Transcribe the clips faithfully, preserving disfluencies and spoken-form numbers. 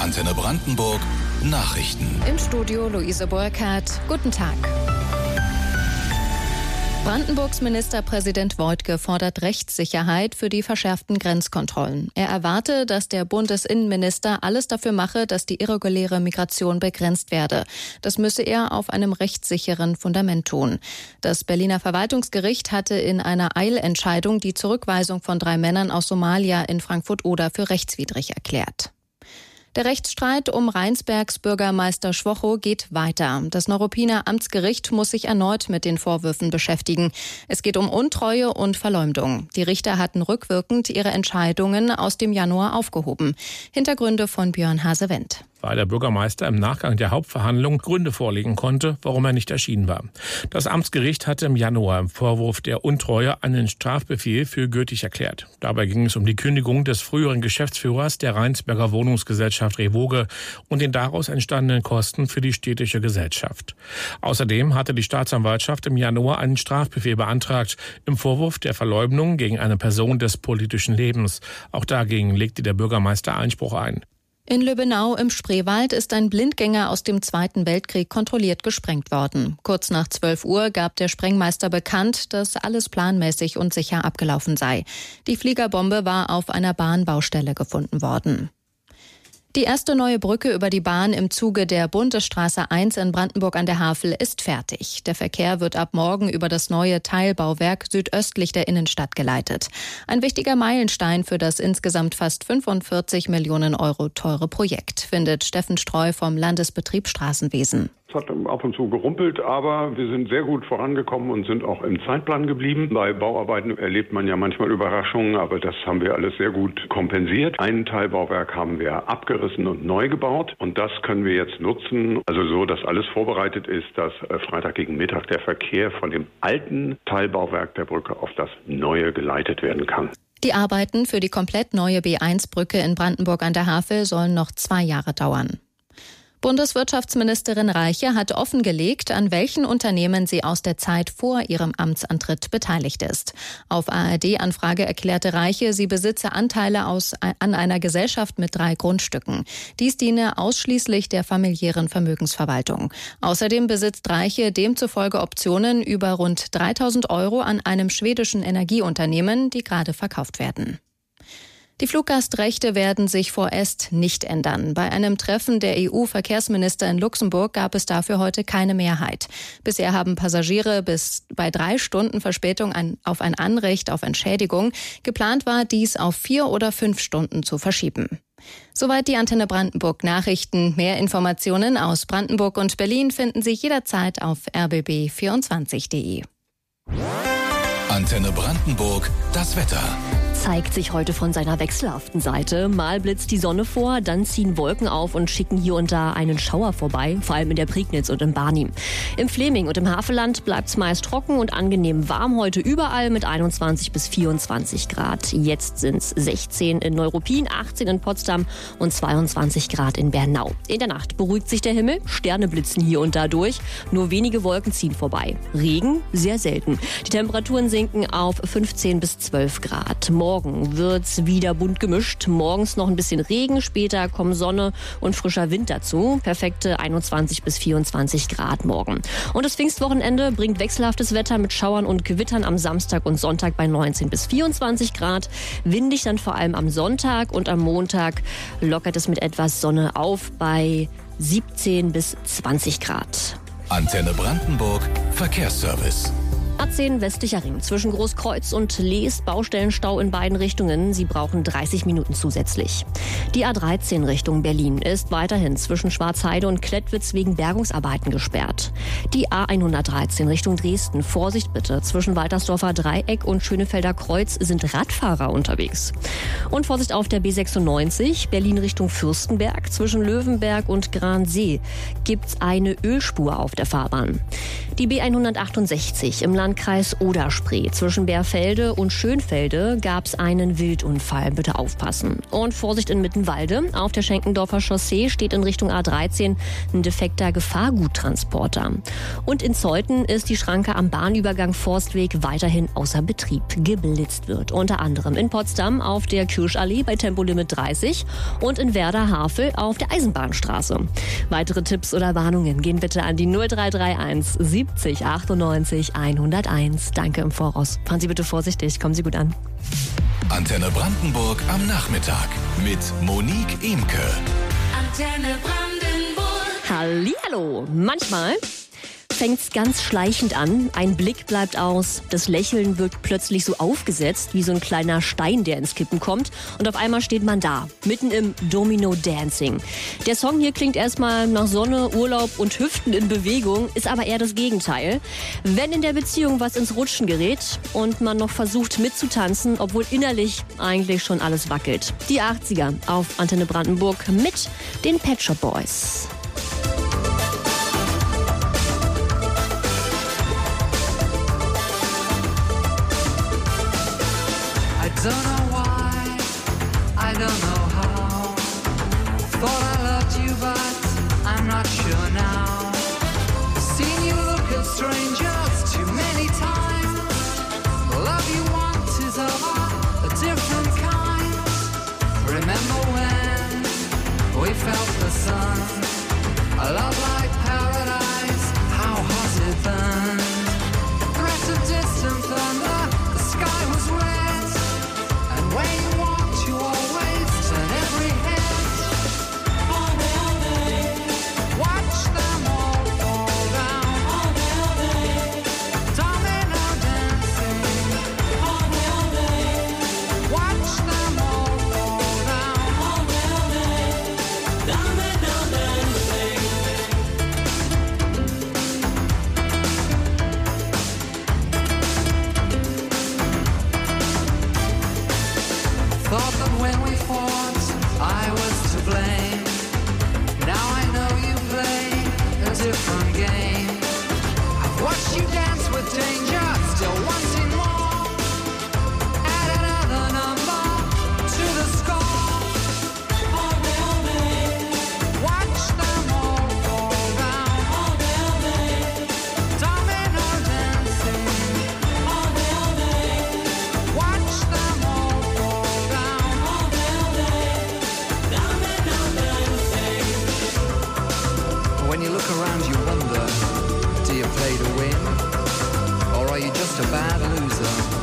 Antenne Brandenburg Nachrichten. Im Studio Luise Burkhardt. Guten Tag. Brandenburgs Ministerpräsident Woidke fordert Rechtssicherheit für die verschärften Grenzkontrollen. Er erwarte, dass der Bundesinnenminister alles dafür mache, dass die irreguläre Migration begrenzt werde. Das müsse er auf einem rechtssicheren Fundament tun. Das Berliner Verwaltungsgericht hatte in einer Eilentscheidung die Zurückweisung von drei Männern aus Somalia in Frankfurt-Oder für rechtswidrig erklärt. Der Rechtsstreit um Rheinsbergs Bürgermeister Schwochow geht weiter. Das Neuruppiner Amtsgericht muss sich erneut mit den Vorwürfen beschäftigen. Es geht um Untreue und Verleumdung. Die Richter hatten rückwirkend ihre Entscheidungen aus dem Januar aufgehoben. Hintergründe von Björn Hase-Wendt. Weil der Bürgermeister im Nachgang der Hauptverhandlung Gründe vorlegen konnte, warum er nicht erschienen war. Das Amtsgericht hatte im Januar im Vorwurf der Untreue einen Strafbefehl für gültig erklärt. Dabei ging es um die Kündigung des früheren Geschäftsführers der Rheinsberger Wohnungsgesellschaft Revoge und den daraus entstandenen Kosten für die städtische Gesellschaft. Außerdem hatte die Staatsanwaltschaft im Januar einen Strafbefehl beantragt im Vorwurf der Verleumdung gegen eine Person des politischen Lebens. Auch dagegen legte der Bürgermeister Einspruch ein. In Lübbenau im Spreewald ist ein Blindgänger aus dem Zweiten Weltkrieg kontrolliert gesprengt worden. Kurz nach zwölf Uhr gab der Sprengmeister bekannt, dass alles planmäßig und sicher abgelaufen sei. Die Fliegerbombe war auf einer Bahnbaustelle gefunden worden. Die erste neue Brücke über die Bahn im Zuge der Bundesstraße eins in Brandenburg an der Havel ist fertig. Der Verkehr wird ab morgen über das neue Teilbauwerk südöstlich der Innenstadt geleitet. Ein wichtiger Meilenstein für das insgesamt fast fünfundvierzig Millionen Euro teure Projekt, findet Steffen Streu vom Landesbetrieb Straßenwesen. Es hat ab und zu gerumpelt, aber wir sind sehr gut vorangekommen und sind auch im Zeitplan geblieben. Bei Bauarbeiten erlebt man ja manchmal Überraschungen, aber das haben wir alles sehr gut kompensiert. Ein Teilbauwerk haben wir abgerissen und neu gebaut und das können wir jetzt nutzen. Also so, dass alles vorbereitet ist, dass Freitag gegen Mittag der Verkehr von dem alten Teilbauwerk der Brücke auf das neue geleitet werden kann. Die Arbeiten für die komplett neue B eins Brücke in Brandenburg an der Havel sollen noch zwei Jahre dauern. Bundeswirtschaftsministerin Reiche hat offengelegt, an welchen Unternehmen sie aus der Zeit vor ihrem Amtsantritt beteiligt ist. Auf A R D-Anfrage erklärte Reiche, sie besitze Anteile aus, an einer Gesellschaft mit drei Grundstücken. Dies diene ausschließlich der familiären Vermögensverwaltung. Außerdem besitzt Reiche demzufolge Optionen über rund dreitausend Euro an einem schwedischen Energieunternehmen, die gerade verkauft werden. Die Fluggastrechte werden sich vorerst nicht ändern. Bei einem Treffen der E U-Verkehrsminister in Luxemburg gab es dafür heute keine Mehrheit. Bisher haben Passagiere bis bei drei Stunden Verspätung ein, auf ein Anrecht auf Entschädigung. Geplant war, dies auf vier oder fünf Stunden zu verschieben. Soweit die Antenne Brandenburg Nachrichten. Mehr Informationen aus Brandenburg und Berlin finden Sie jederzeit auf r b b vierundzwanzig punkt de. Antenne Brandenburg, das Wetter. Zeigt sich heute von seiner wechselhaften Seite. Mal blitzt die Sonne vor, dann ziehen Wolken auf und schicken hier und da einen Schauer vorbei, vor allem in der Prignitz und in Barnim. Im Fläming und im Havelland bleibt es meist trocken und angenehm warm heute überall mit einundzwanzig bis vierundzwanzig Grad. Jetzt sind es sechzehn in Neuruppin, achtzehn in Potsdam und zweiundzwanzig Grad in Bernau. In der Nacht beruhigt sich der Himmel, Sterne blitzen hier und da durch, nur wenige Wolken ziehen vorbei. Regen sehr selten. Die Temperaturen sinken auf fünfzehn bis zwölf Grad. Morgen wird's wieder bunt gemischt. Morgens noch ein bisschen Regen, später kommen Sonne und frischer Wind dazu. Perfekte einundzwanzig bis vierundzwanzig Grad morgen. Und das Pfingstwochenende bringt wechselhaftes Wetter mit Schauern und Gewittern am Samstag und Sonntag bei neunzehn bis vierundzwanzig Grad. Windig dann vor allem am Sonntag und am Montag lockert es mit etwas Sonne auf bei siebzehn bis zwanzig Grad. Antenne Brandenburg Verkehrsservice. A zehn westlicher Ring zwischen Großkreuz und Lees, Baustellenstau in beiden Richtungen. Sie brauchen dreißig Minuten zusätzlich. Die A dreizehn Richtung Berlin ist weiterhin zwischen Schwarzheide und Klettwitz wegen Bergungsarbeiten gesperrt. Die A hundertdreizehn Richtung Dresden, Vorsicht bitte, zwischen Waltersdorfer Dreieck und Schönefelder Kreuz sind Radfahrer unterwegs. Und Vorsicht auf der B sechsundneunzig, Berlin Richtung Fürstenberg, zwischen Löwenberg und Gransee gibt's eine Ölspur auf der Fahrbahn. Die B hundertachtundsechzig im Land Landkreis Oder-Spree. Zwischen Bärfelde und Schönfelde gab es einen Wildunfall. Bitte aufpassen. Und Vorsicht in Mittenwalde. Auf der Schenkendorfer Chaussee steht in Richtung A dreizehn ein defekter Gefahrguttransporter. Und in Zeuthen ist die Schranke am Bahnübergang Forstweg weiterhin außer Betrieb. Geblitzt wird. Unter anderem in Potsdam auf der Kirschallee bei Tempolimit dreißig und in Werder-Havel auf der Eisenbahnstraße. Weitere Tipps oder Warnungen gehen bitte an die null drei drei eins siebzig achtundneunzig hunderteins. Danke im Voraus. Fahren Sie bitte vorsichtig. Kommen Sie gut an. Antenne Brandenburg am Nachmittag mit Monique Imke. Antenne Brandenburg. Hallihallo. Manchmal fängt's ganz schleichend an. Ein Blick bleibt aus. Das Lächeln wirkt plötzlich so aufgesetzt, wie so ein kleiner Stein, der ins Kippen kommt. Und auf einmal steht man da, mitten im Domino-Dancing. Der Song hier klingt erstmal nach Sonne, Urlaub und Hüften in Bewegung, ist aber eher das Gegenteil. Wenn in der Beziehung was ins Rutschen gerät und man noch versucht mitzutanzen, obwohl innerlich eigentlich schon alles wackelt. Die achtziger auf Antenne Brandenburg mit den Pet Shop Boys. I don't know why, I don't know how. Thought I loved you, but I'm not sure now. Seen you look at strangers too many times. The love you want is of a different kind. Remember when we felt the sun? A love like paradise, how hot it burned. Threat of distant thunder, the sky was red. When you walked, you always turn every head. All day, all day. Watch them all fall down. All day, all day. Domino dancing. All day, all day. Watch them all fall down. All day, all day. Domino dancing. Thought that when we fought, I was to blame. Now I know you play a different game. I've watched you dance with danger, still wanting more. Add another number to the score. All day, all day. Watch them all fall down. All day, all day. Domino dancing. All day, all day. Watch them all fall down. All day, all day. Domino dancing. When you look around, you wonder, do you play to win? Or are you just a bad loser?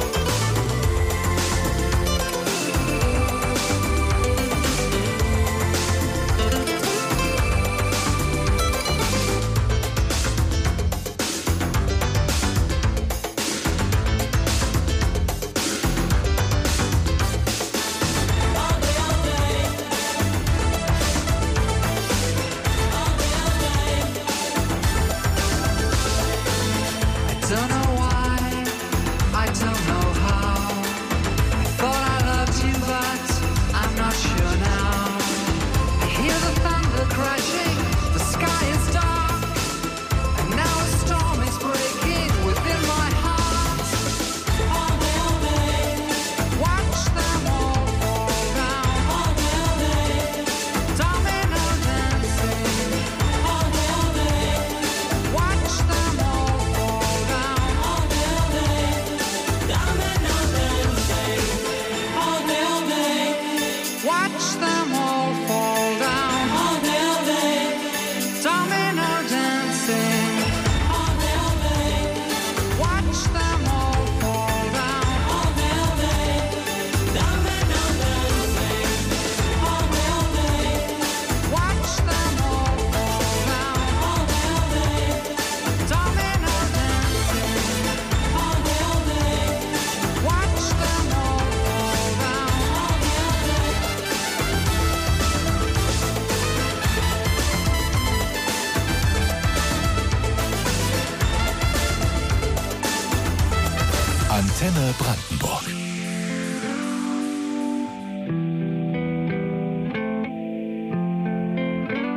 Don't know why, I don't know how. I thought I loved you, but I'm not sure now. I hear the thunder crashing, the sky is dark, and now a storm is breaking within my heart. All day, all day, watch them all fall down. All day, all day, domino dancing. All day, all day, watch them all fall down. All day, all day, domino dancing. All day, all day, watch them all fall down. All day, all day, domino dancing. All day, all day, watch them all fall down. All day, all day, domino dancing. All day, all day, watch them all fall down. All day, all day, domino dancing. All day, all day, watch them all fall down. All day, Antenne Brandenburg.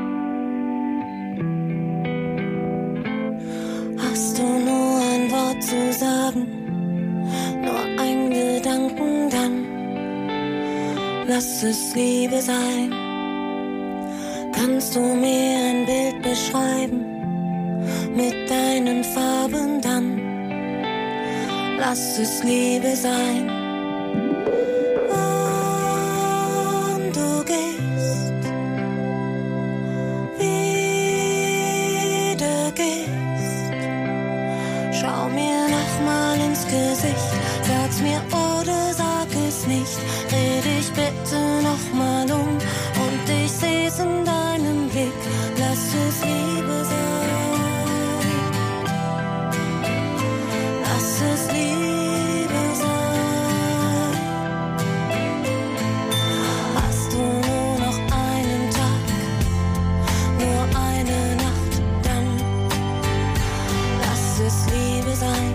Hast du nur ein Wort zu sagen, nur ein Gedanken dann. Lass es Liebe sein. Kannst du mir ein Bild beschreiben mit deinen Farben dann? Lass es Liebe sein. Und du gehst, wieder gehst. Schau mir nochmal ins Gesicht, sag's mir oder sag es nicht. Dreh dich bitte nochmal um und ich seh's in deinem Blick. Lass es Liebe sein. Lass es Liebe sein. Hast du nur noch einen Tag, nur eine Nacht, dann lass es Liebe sein.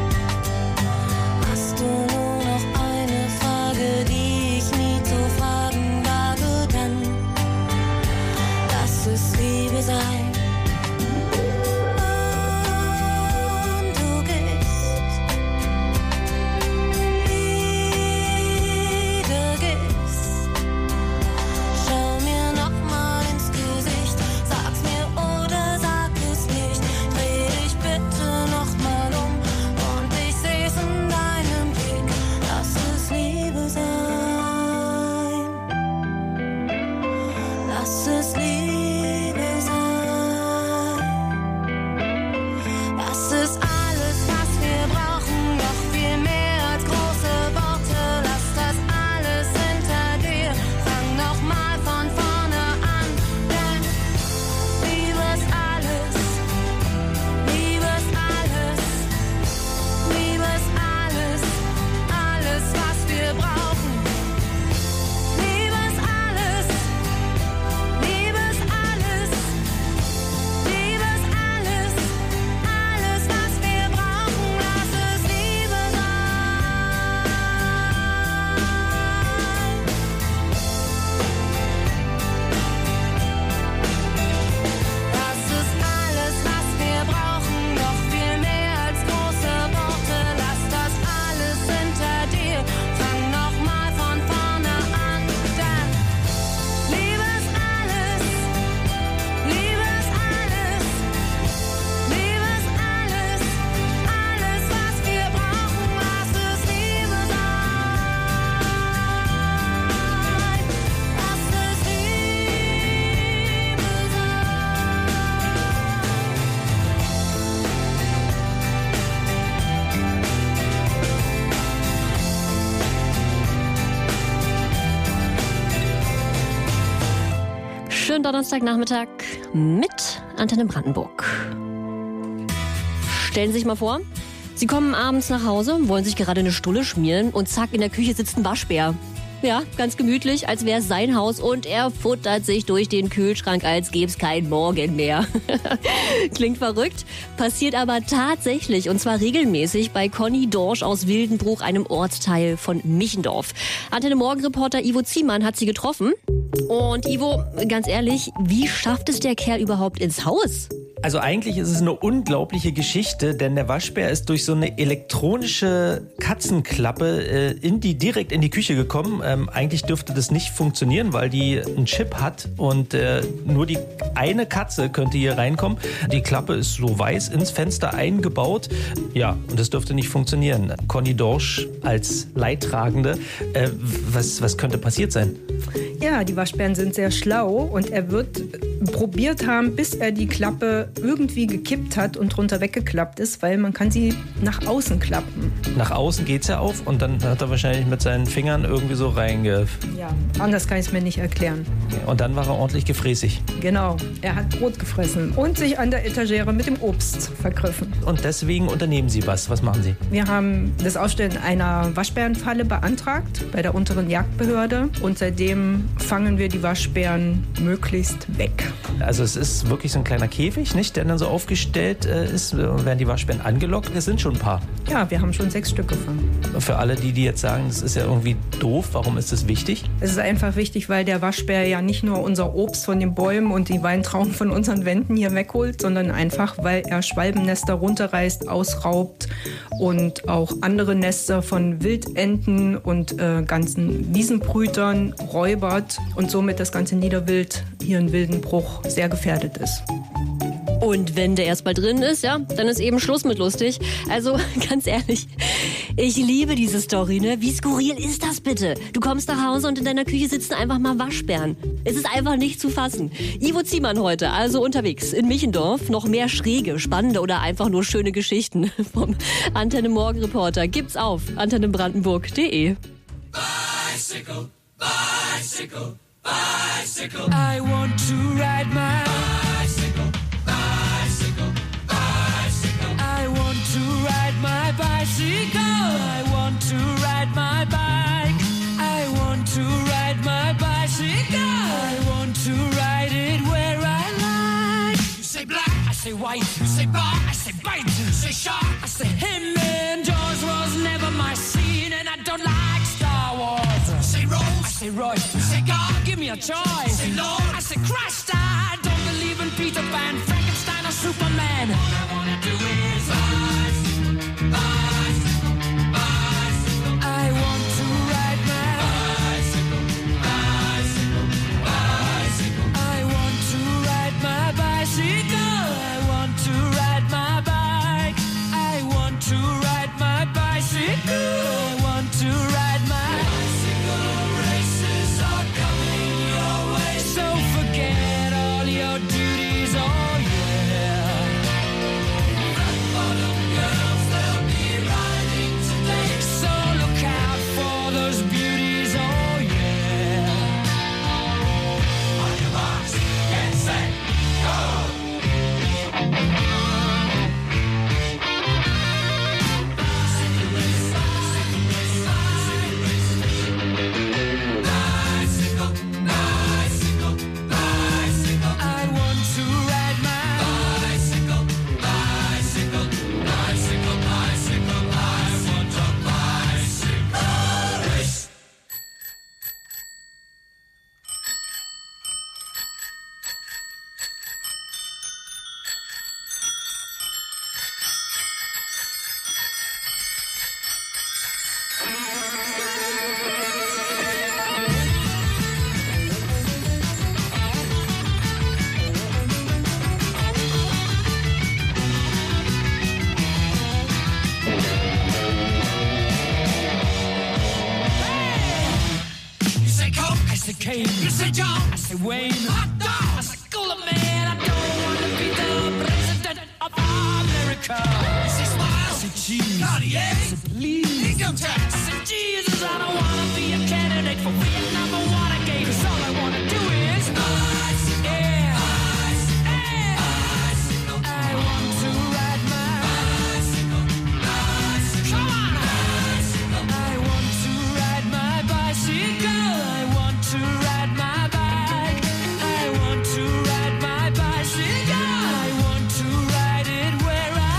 Hast du nur noch eine Frage, die ich nie zu fragen wage, dann lass es Liebe sein. Und du gehst, wieder gehst. Schau mir nochmal ins Gesicht, sag's mir oder sag es nicht. Dreh dich bitte nochmal um und ich seh's in deinem Blick. Lass es Liebe sein. Lass es Liebe sein. Das ist alles, was wir brauchen, noch viel mehr als große Worte. Lass das alles hinter dir, fang noch mal von vorne an. Denn Liebe ist alles, Liebe ist alles, Liebe ist alles, alles, was wir brauchen. Liebe ist alles, Liebe ist alles, Liebe ist alles, alles, was wir brauchen. Lass es Liebe sein. Das ist alles, was wir brauchen, noch viel mehr als große Worte. Lass das alles hinter dir, fang noch mal von vorne an. Denn Liebe ist alles, Liebe ist alles, Liebe ist alles, alles, was wir brauchen. Lass es Liebe sein. Lass es Liebe Schönen Donnerstagnachmittag mit Antenne Brandenburg. Stellen Sie sich mal vor, Sie kommen abends nach Hause, wollen sich gerade eine Stulle schmieren und zack, in der Küche sitzt ein Waschbär. Ja, ganz gemütlich, als wäre es sein Haus und er futtert sich durch den Kühlschrank, als gäbe es kein Morgen mehr. Klingt verrückt, passiert aber tatsächlich und zwar regelmäßig bei Conny Dorsch aus Wildenbruch, einem Ortsteil von Michendorf. Antenne Morgen-Reporter Ivo Ziemann hat sie getroffen. Und Ivo, ganz ehrlich, wie schafft es der Kerl überhaupt ins Haus? Also eigentlich ist es eine unglaubliche Geschichte, denn der Waschbär ist durch so eine elektronische Katzenklappe äh, in die, direkt in die Küche gekommen. Ähm, eigentlich dürfte das nicht funktionieren, weil die einen Chip hat und äh, nur die eine Katze könnte hier reinkommen. Die Klappe ist so weiß ins Fenster eingebaut. Ja, und das dürfte nicht funktionieren. Conny Dorsch als Leidtragende, äh, was, was könnte passiert sein? Ja, die Waschbären sind sehr schlau und er wird probiert haben, bis er die Klappe irgendwie gekippt hat und drunter weggeklappt ist, weil man kann sie nach außen klappen. Nach außen geht's ja auf und dann hat er wahrscheinlich mit seinen Fingern irgendwie so reinge... Ja, anders kann ich es mir nicht erklären. Und dann war er ordentlich gefräßig. Genau, er hat Brot gefressen und sich an der Etagere mit dem Obst vergriffen. Und deswegen unternehmen Sie was. Was machen Sie? Wir haben das Aufstellen einer Waschbärenfalle beantragt bei der unteren Jagdbehörde und seitdem fangen wir die Waschbären möglichst weg. Also es ist wirklich so ein kleiner Käfig, nicht, der dann so aufgestellt äh, ist, äh, werden die Waschbären angelockt. Es sind schon ein paar. Ja, wir haben schon sechs Stück gefangen. Für alle, die, die jetzt sagen, das ist ja irgendwie doof, warum ist das wichtig? Es ist einfach wichtig, weil der Waschbär ja nicht nur unser Obst von den Bäumen und die Weintrauben von unseren Wänden hier wegholt, sondern einfach, weil er Schwalbennester runterreißt, ausraubt und auch andere Nester von Wildenten und äh, ganzen Wiesenbrütern räubert und somit das ganze Niederwild hier in Wildenbruch sehr gefährdet ist. Und wenn der erstmal drin ist, ja, dann ist eben Schluss mit lustig. Also ganz ehrlich, ich liebe diese Story, ne? Wie skurril ist das bitte? Du kommst nach Hause und in deiner Küche sitzen einfach mal Waschbären. Es ist einfach nicht zu fassen. Ivo Ziemann heute, also unterwegs in Michendorf. Noch mehr schräge, spannende oder einfach nur schöne Geschichten vom Antenne Morgen Reporter gibt's auf antenne brandenburg punkt de. Bicycle, bicycle, bicycle. I want to ride my bicycle, bicycle, bicycle. I want to ride my bicycle. I want to ride my bike. I want to ride my bicycle. I want to ride it where I like. You say black, I say white. You say bar, I say bite. You say shark, I say him. And Jaws was never my scene, and I don't like Star Wars. You say Rose, I say Royce. You say God, give me a choice. You say Lord, I say Christ. I don't believe in Peter Pan, Frankenstein or Superman. All I wanna do is rise, rise, bicycle. I want to ride my bicycle, bicycle, bicycle. I want to ride my bicycle. I want to ride my bike. I want to ride my bicycle. I want to ride my bicycle. Races are coming your way, so forget all your duties. Oh yeah. Flat bottom girls, they'll be riding today, so look out for those beauties. Oh yeah. On your marks, get set, go. Bicycle, bicycle, bicycle. I want to ride my bicycle, bicycle, bicycle, bicycle. I want a bicycle race. You say Coke, I say Kane. You say John, I say Wayne. Hot dog, I say Cooler Man. I don't want to be the president of America. You say Smile, I say Cheese. Cartier, I say Please. Income tax, I say Jesus. I don't want to be a candidate for Vietnam or Watergate. 'Cause all I want to do is bicycle, yeah, bicycle, yeah. Bicycle. I want to ride my bicycle, bicycle. Come on, bicycle. I want to ride my bicycle. I want to ride my bike. I want to ride my bicycle. I want to ride it where I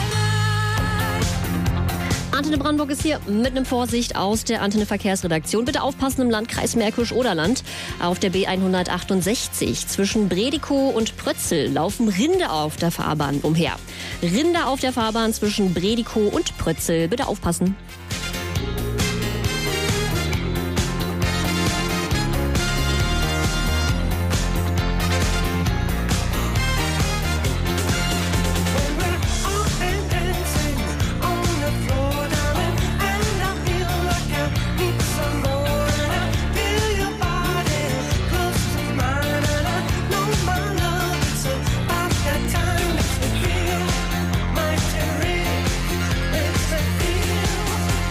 like. Antenne Brandenburg ist hier mit einem Vorsicht aus der Antenne Verkehrsredaktion. Bitte aufpassen im Landkreis Märkisch-Oderland. Auf der B hundertachtundsechzig zwischen Bredikow und Prötzel laufen Rinder auf der Fahrbahn umher. Rinder auf der Fahrbahn zwischen Bredikow und Prötzel. Bitte aufpassen. Time to feel my terrain. It's a feel.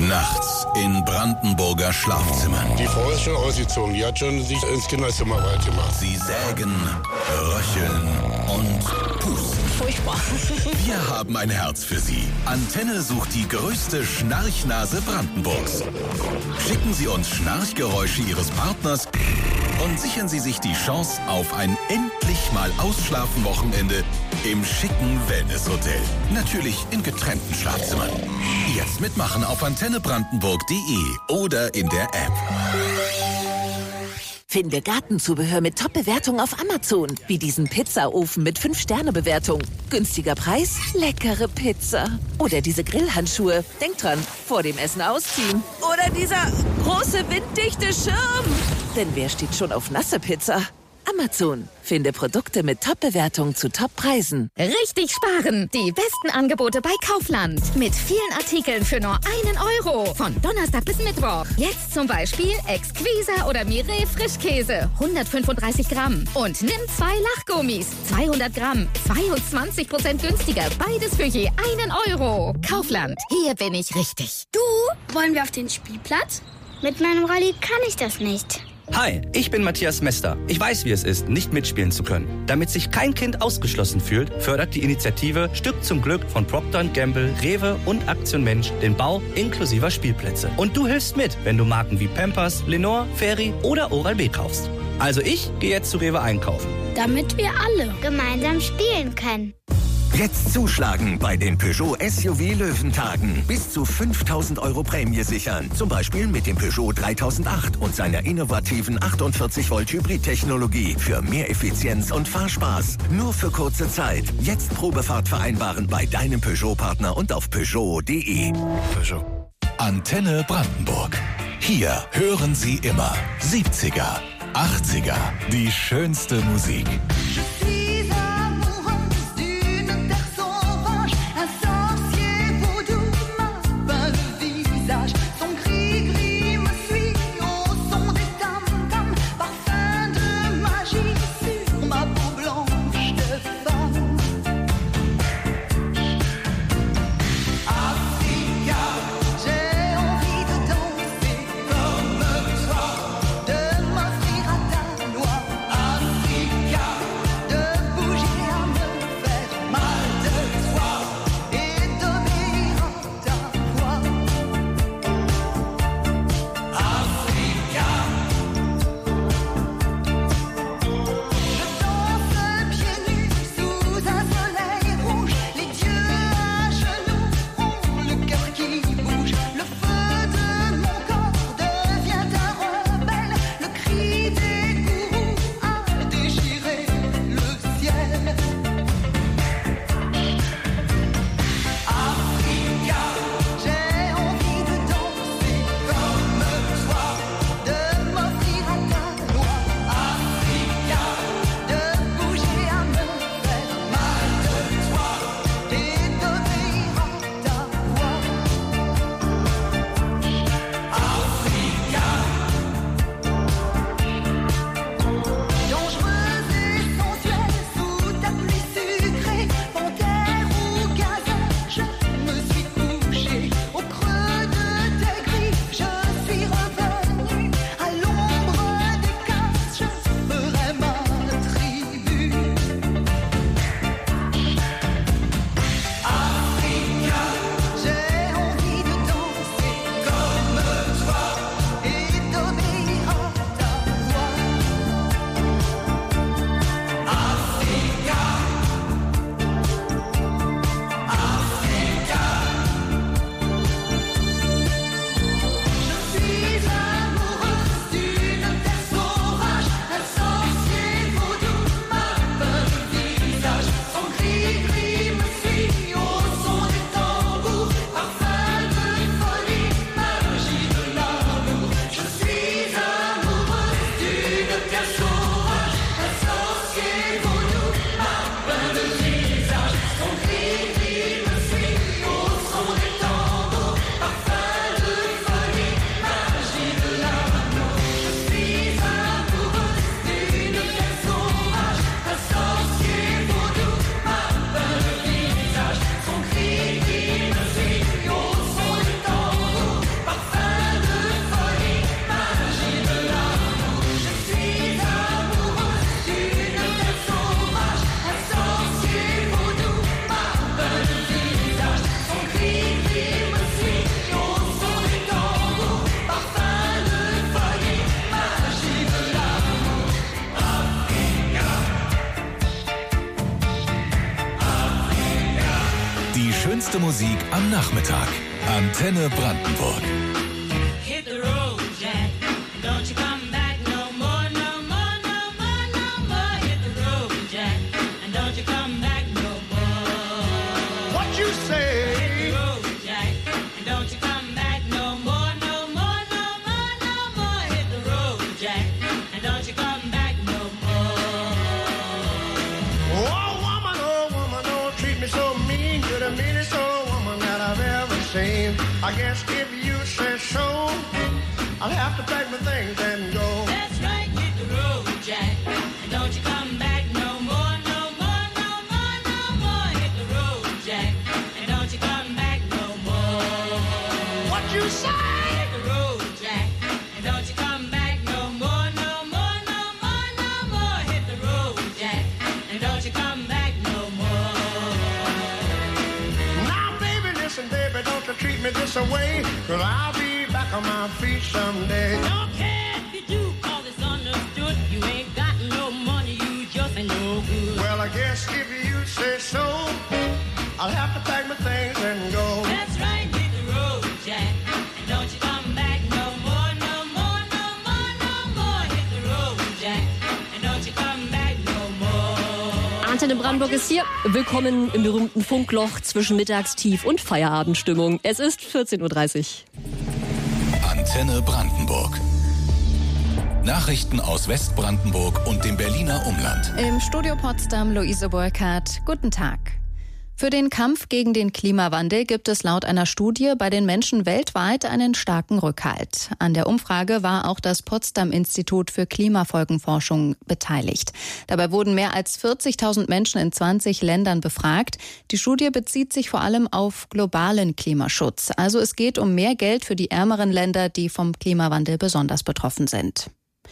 Nachts in Brandenburger Schlafzimmern. Die Frau ist schon ausgezogen, die hat schon sich ins Kinderzimmer weit gemacht. Sie sägen, röcheln und pusten. Furchtbar. Wir haben ein Herz für Sie. Antenne sucht die größte Schnarchnase Brandenburgs. Schicken Sie uns Schnarchgeräusche Ihres Partners und sichern Sie sich die Chance auf ein endlich mal Ausschlafen-Wochenende im schicken Wellnesshotel. Natürlich in getrennten Schlafzimmern. Jetzt mitmachen auf antenne brandenburg punkt de oder in der App. Finde Gartenzubehör mit Top-Bewertung auf Amazon. Wie diesen Pizzaofen mit fünf Sterne Bewertung. Günstiger Preis, leckere Pizza. Oder diese Grillhandschuhe. Denk dran, vor dem Essen ausziehen. Oder dieser große winddichte Schirm. Denn wer steht schon auf nasse Pizza? Amazon. Finde Produkte mit Top-Bewertung zu Top-Preisen. Richtig sparen. Die besten Angebote bei Kaufland. Mit vielen Artikeln für nur einen Euro. Von Donnerstag bis Mittwoch. Jetzt zum Beispiel Exquisa oder Mireille Frischkäse. hundertfünfunddreißig Gramm. Und nimm zwei Lachgummis. zweihundert Gramm. zweiundzwanzig Prozent günstiger. Beides für je einen Euro. Kaufland. Hier bin ich richtig. Du, wollen wir auf den Spielplatz? Mit meinem Rolli kann ich das nicht. Hi, ich bin Matthias Mester. Ich weiß, wie es ist, nicht mitspielen zu können. Damit sich kein Kind ausgeschlossen fühlt, fördert die Initiative Stück zum Glück von Procter und Gamble, Rewe und Aktion Mensch den Bau inklusiver Spielplätze. Und du hilfst mit, wenn du Marken wie Pampers, Lenore, Fairy oder Oral-B kaufst. Also ich gehe jetzt zu Rewe einkaufen. Damit wir alle gemeinsam spielen können. Jetzt zuschlagen bei den Peugeot S U V Löwentagen. Bis zu fünftausend Euro Prämie sichern. Zum Beispiel mit dem Peugeot dreitausendacht und seiner innovativen achtundvierzig Volt Hybrid-Technologie für mehr Effizienz und Fahrspaß. Nur für kurze Zeit. Jetzt Probefahrt vereinbaren bei deinem Peugeot-Partner und auf Peugeot punkt de. Peugeot. Antenne Brandenburg. Hier hören Sie immer siebziger, achtziger. Die schönste Musik. Musik am Nachmittag. Antenne Brandenburg. Hit the road, Jack. Don't you come back no more, no more, no more, no more. Hit the road, Jack. And don't you come back no more. What you say? Hit the road, Jack. And don't you come back no more, no more, no more, no more. Hit the road, Jack. And don't you come back no more. Oh, woman, oh, woman, don't treat me so mean. You're the meanest old woman that I've ever seen. I guess if you say so, I'll have to pack my things and go. That's right, hit the road, Jack. And don't you come back no more, no more, no more, no more. Hit the road, Jack. And don't you come back no more. What you say? Hit the road, Jack. And don't you come back no more, no more, no more, no more. Hit the road, Jack. And don't you come back no more. Now, baby, listen, baby, don't you treat me this away. Cause I'll be back on my feet someday. Don't care if you do, cause it's understood. You ain't got no money, you just ain't no good. Well, I guess if you say so, I'll have to pack my things and go. That's right, hit the road, Jack. And don't you come back no more, no more, no more, no more. Hit the road, Jack. And don't you come back no more. Antenne Brandenburg ist hier. Willkommen im berühmten Funkloch zwischen Mittagstief und Feierabendstimmung. Es ist vierzehn Uhr dreißig. Antenne Brandenburg. Nachrichten aus Westbrandenburg und dem Berliner Umland. Im Studio Potsdam Luise Burkhardt. Guten Tag. Für den Kampf gegen den Klimawandel gibt es laut einer Studie bei den Menschen weltweit einen starken Rückhalt. An der Umfrage war auch das Potsdam-Institut für Klimafolgenforschung beteiligt. Dabei wurden mehr als vierzigtausend Menschen in zwanzig Ländern befragt. Die Studie bezieht sich vor allem auf globalen Klimaschutz. Also es geht um mehr Geld für die ärmeren Länder, die vom Klimawandel besonders betroffen sind.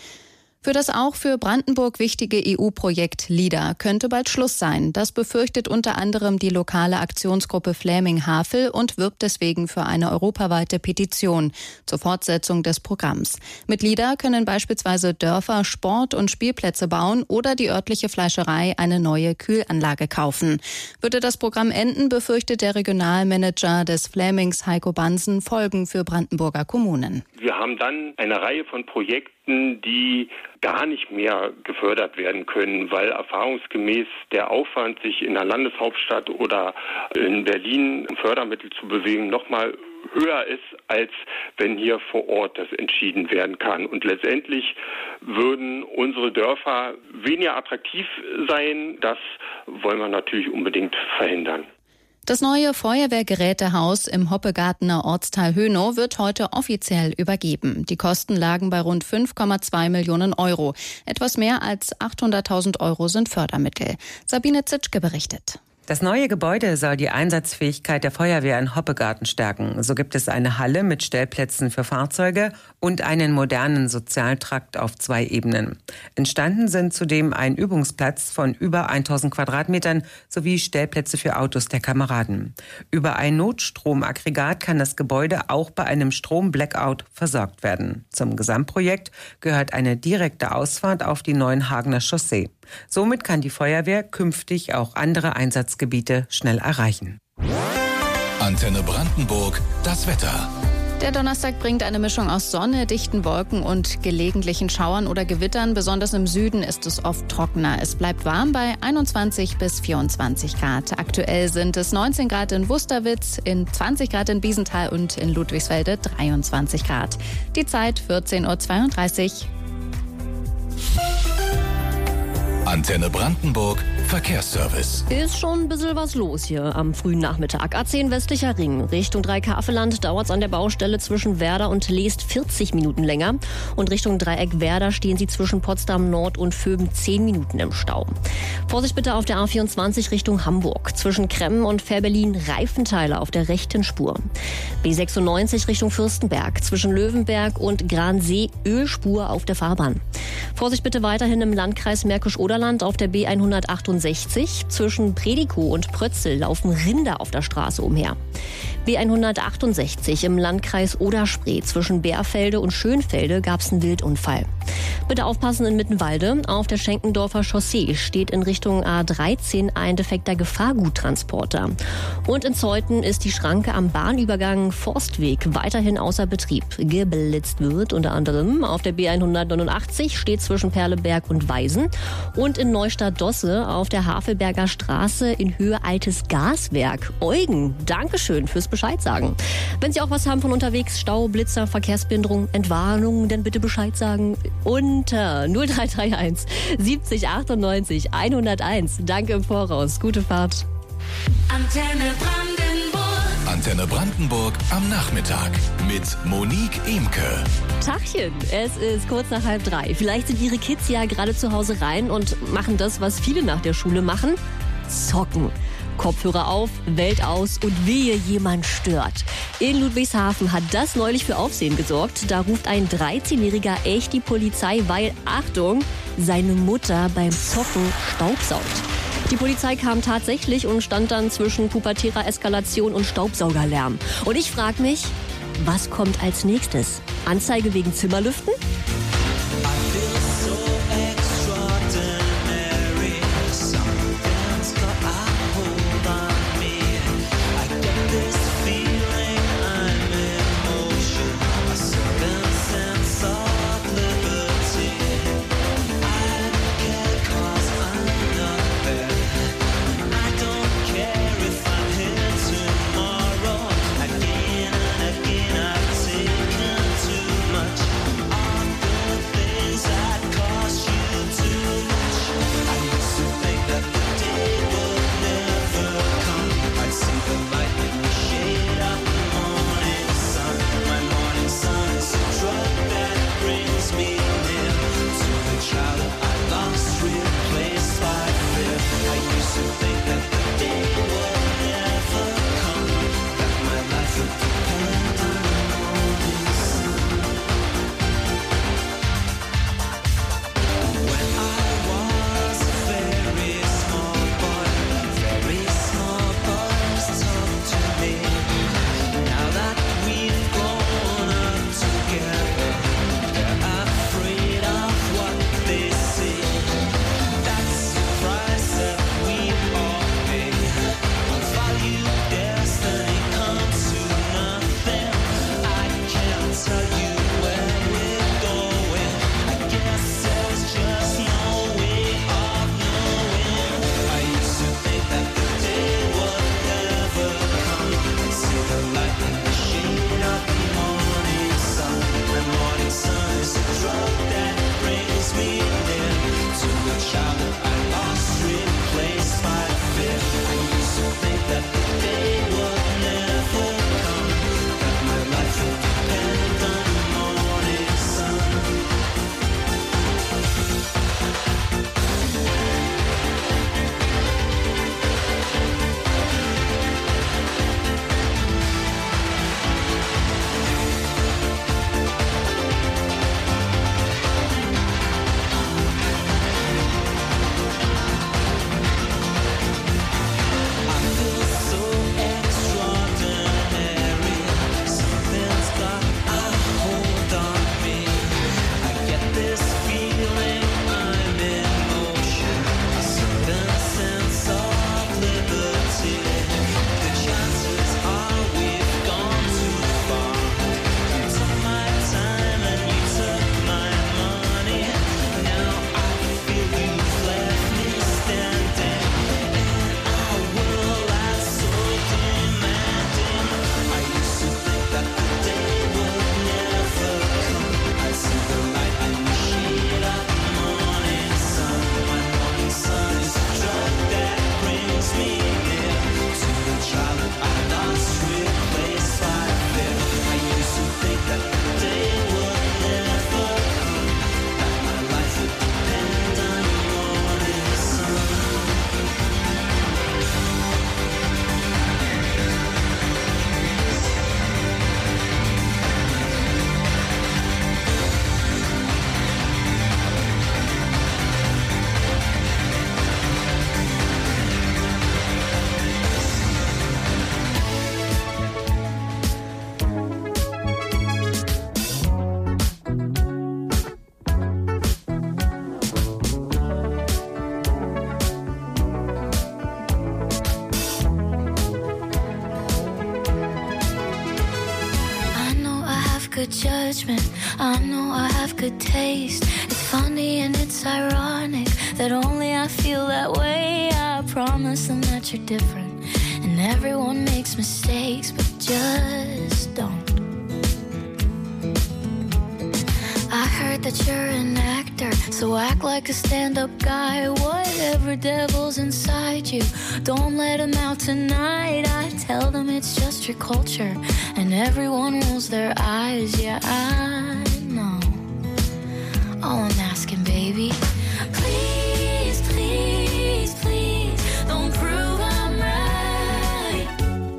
Für das auch für Brandenburg wichtige E U-Projekt LIDA könnte bald Schluss sein. Das befürchtet unter anderem die lokale Aktionsgruppe Fläming-Havel und wirbt deswegen für eine europaweite Petition zur Fortsetzung des Programms. Mit LIDA können beispielsweise Dörfer Sport- und Spielplätze bauen oder die örtliche Fleischerei eine neue Kühlanlage kaufen. Würde das Programm enden, befürchtet der Regionalmanager des Flämings Heiko Bansen Folgen für Brandenburger Kommunen. Wir haben dann eine Reihe von Projekten, die gar nicht mehr gefördert werden können, weil erfahrungsgemäß der Aufwand, sich in der Landeshauptstadt oder in Berlin Fördermittel zu bewegen, nochmal höher ist, als wenn hier vor Ort das entschieden werden kann. Und letztendlich würden unsere Dörfer weniger attraktiv sein. Das wollen wir natürlich unbedingt verhindern. Das neue Feuerwehrgerätehaus im Hoppegartener Ortsteil Hönow wird heute offiziell übergeben. Die Kosten lagen bei rund fünf Komma zwei Millionen Euro. Etwas mehr als achthunderttausend Euro sind Fördermittel. Sabine Zitschke berichtet. Das neue Gebäude soll die Einsatzfähigkeit der Feuerwehr in Hoppegarten stärken. So gibt es eine Halle mit Stellplätzen für Fahrzeuge und einen modernen Sozialtrakt auf zwei Ebenen. Entstanden sind zudem ein Übungsplatz von über tausend Quadratmetern sowie Stellplätze für Autos der Kameraden. Über ein Notstromaggregat kann das Gebäude auch bei einem Strom-Blackout versorgt werden. Zum Gesamtprojekt gehört eine direkte Ausfahrt auf die Neuenhagener Chaussee. Somit kann die Feuerwehr künftig auch andere Einsatzgebiete schnell erreichen. Antenne Brandenburg, das Wetter. Der Donnerstag bringt eine Mischung aus Sonne, dichten Wolken und gelegentlichen Schauern oder Gewittern. Besonders im Süden ist es oft trockener. Es bleibt warm bei einundzwanzig bis vierundzwanzig Grad. Aktuell sind es neunzehn Grad in Wusterwitz, in zwanzig Grad in Biesenthal und in Ludwigsfelde dreiundzwanzig Grad. Die Zeit vierzehn Uhr zweiunddreißig. Antenne Brandenburg, Verkehrsservice. Ist schon ein bisschen was los hier am frühen Nachmittag. A zehn westlicher Ring Richtung Dreikarfeland dauert es an der Baustelle zwischen Werder und Leest vierzig Minuten länger. Und Richtung Dreieck Werder stehen Sie zwischen Potsdam Nord und Vöben zehn Minuten im Stau. Vorsicht bitte auf der A vierundzwanzig Richtung Hamburg. Zwischen Kremmen und Fährberlin Reifenteile auf der rechten Spur. B sechsundneunzig Richtung Fürstenberg. Zwischen Löwenberg und Gransee Ölspur auf der Fahrbahn. Vorsicht bitte weiterhin im Landkreis Märkisch-Oderland auf der B hundertachtundsechzig. Zwischen Predikow und Prötzel laufen Rinder auf der Straße umher. B hundertachtundsechzig im Landkreis Oder-Spree zwischen Bärfelde und Schönfelde gab es einen Wildunfall. Bitte aufpassen in Mittenwalde. Auf der Schenkendorfer Chaussee steht in Richtung A dreizehn ein defekter Gefahrguttransporter. Und in Zeuthen ist die Schranke am Bahnübergang Forstweg weiterhin außer Betrieb. Geblitzt wird unter anderem auf der B hundertneunundachtzig, steht zwischen Perleberg und Weisen. Und in Neustadt-Dosse auf der Havelberger Straße in Höhe Altes Gaswerk. Eugen, Dankeschön fürs Bescheid sagen. Wenn Sie auch was haben von unterwegs, Stau, Blitzer, Verkehrsbehinderung, Entwarnung, dann bitte Bescheid sagen. Unter null drei drei eins siebzig achtundneunzig hunderteins. Danke im Voraus. Gute Fahrt. Antenne Brandenburg. Antenne Brandenburg am Nachmittag mit Monique Emke. Tachchen, es ist kurz nach halb drei. Vielleicht sind Ihre Kids ja gerade zu Hause rein und machen das, was viele nach der Schule machen. Zocken. Kopfhörer auf, Welt aus und wehe, jemand stört. In Ludwigshafen hat das neulich für Aufsehen gesorgt. Da ruft ein dreizehnjähriger echt die Polizei, weil, Achtung, seine Mutter beim Zocken staubsaugt. Die Polizei kam tatsächlich und stand dann zwischen pubertärer Eskalation und Staubsaugerlärm. Und ich frage mich, was kommt als nächstes? Anzeige wegen Zimmerlüften? good judgment. I know I have good taste. It's funny and it's ironic that only I feel that way. I promise them that you're different, and everyone makes mistakes, but just don't. I heard that you're an actor, so act like a stand-up guy. Whatever devil's inside you, don't let him out tonight. I tell them it's just your culture, and everyone rolls their eyes. Yeah, I know. All I'm asking, baby, please, please, please, don't prove I'm right.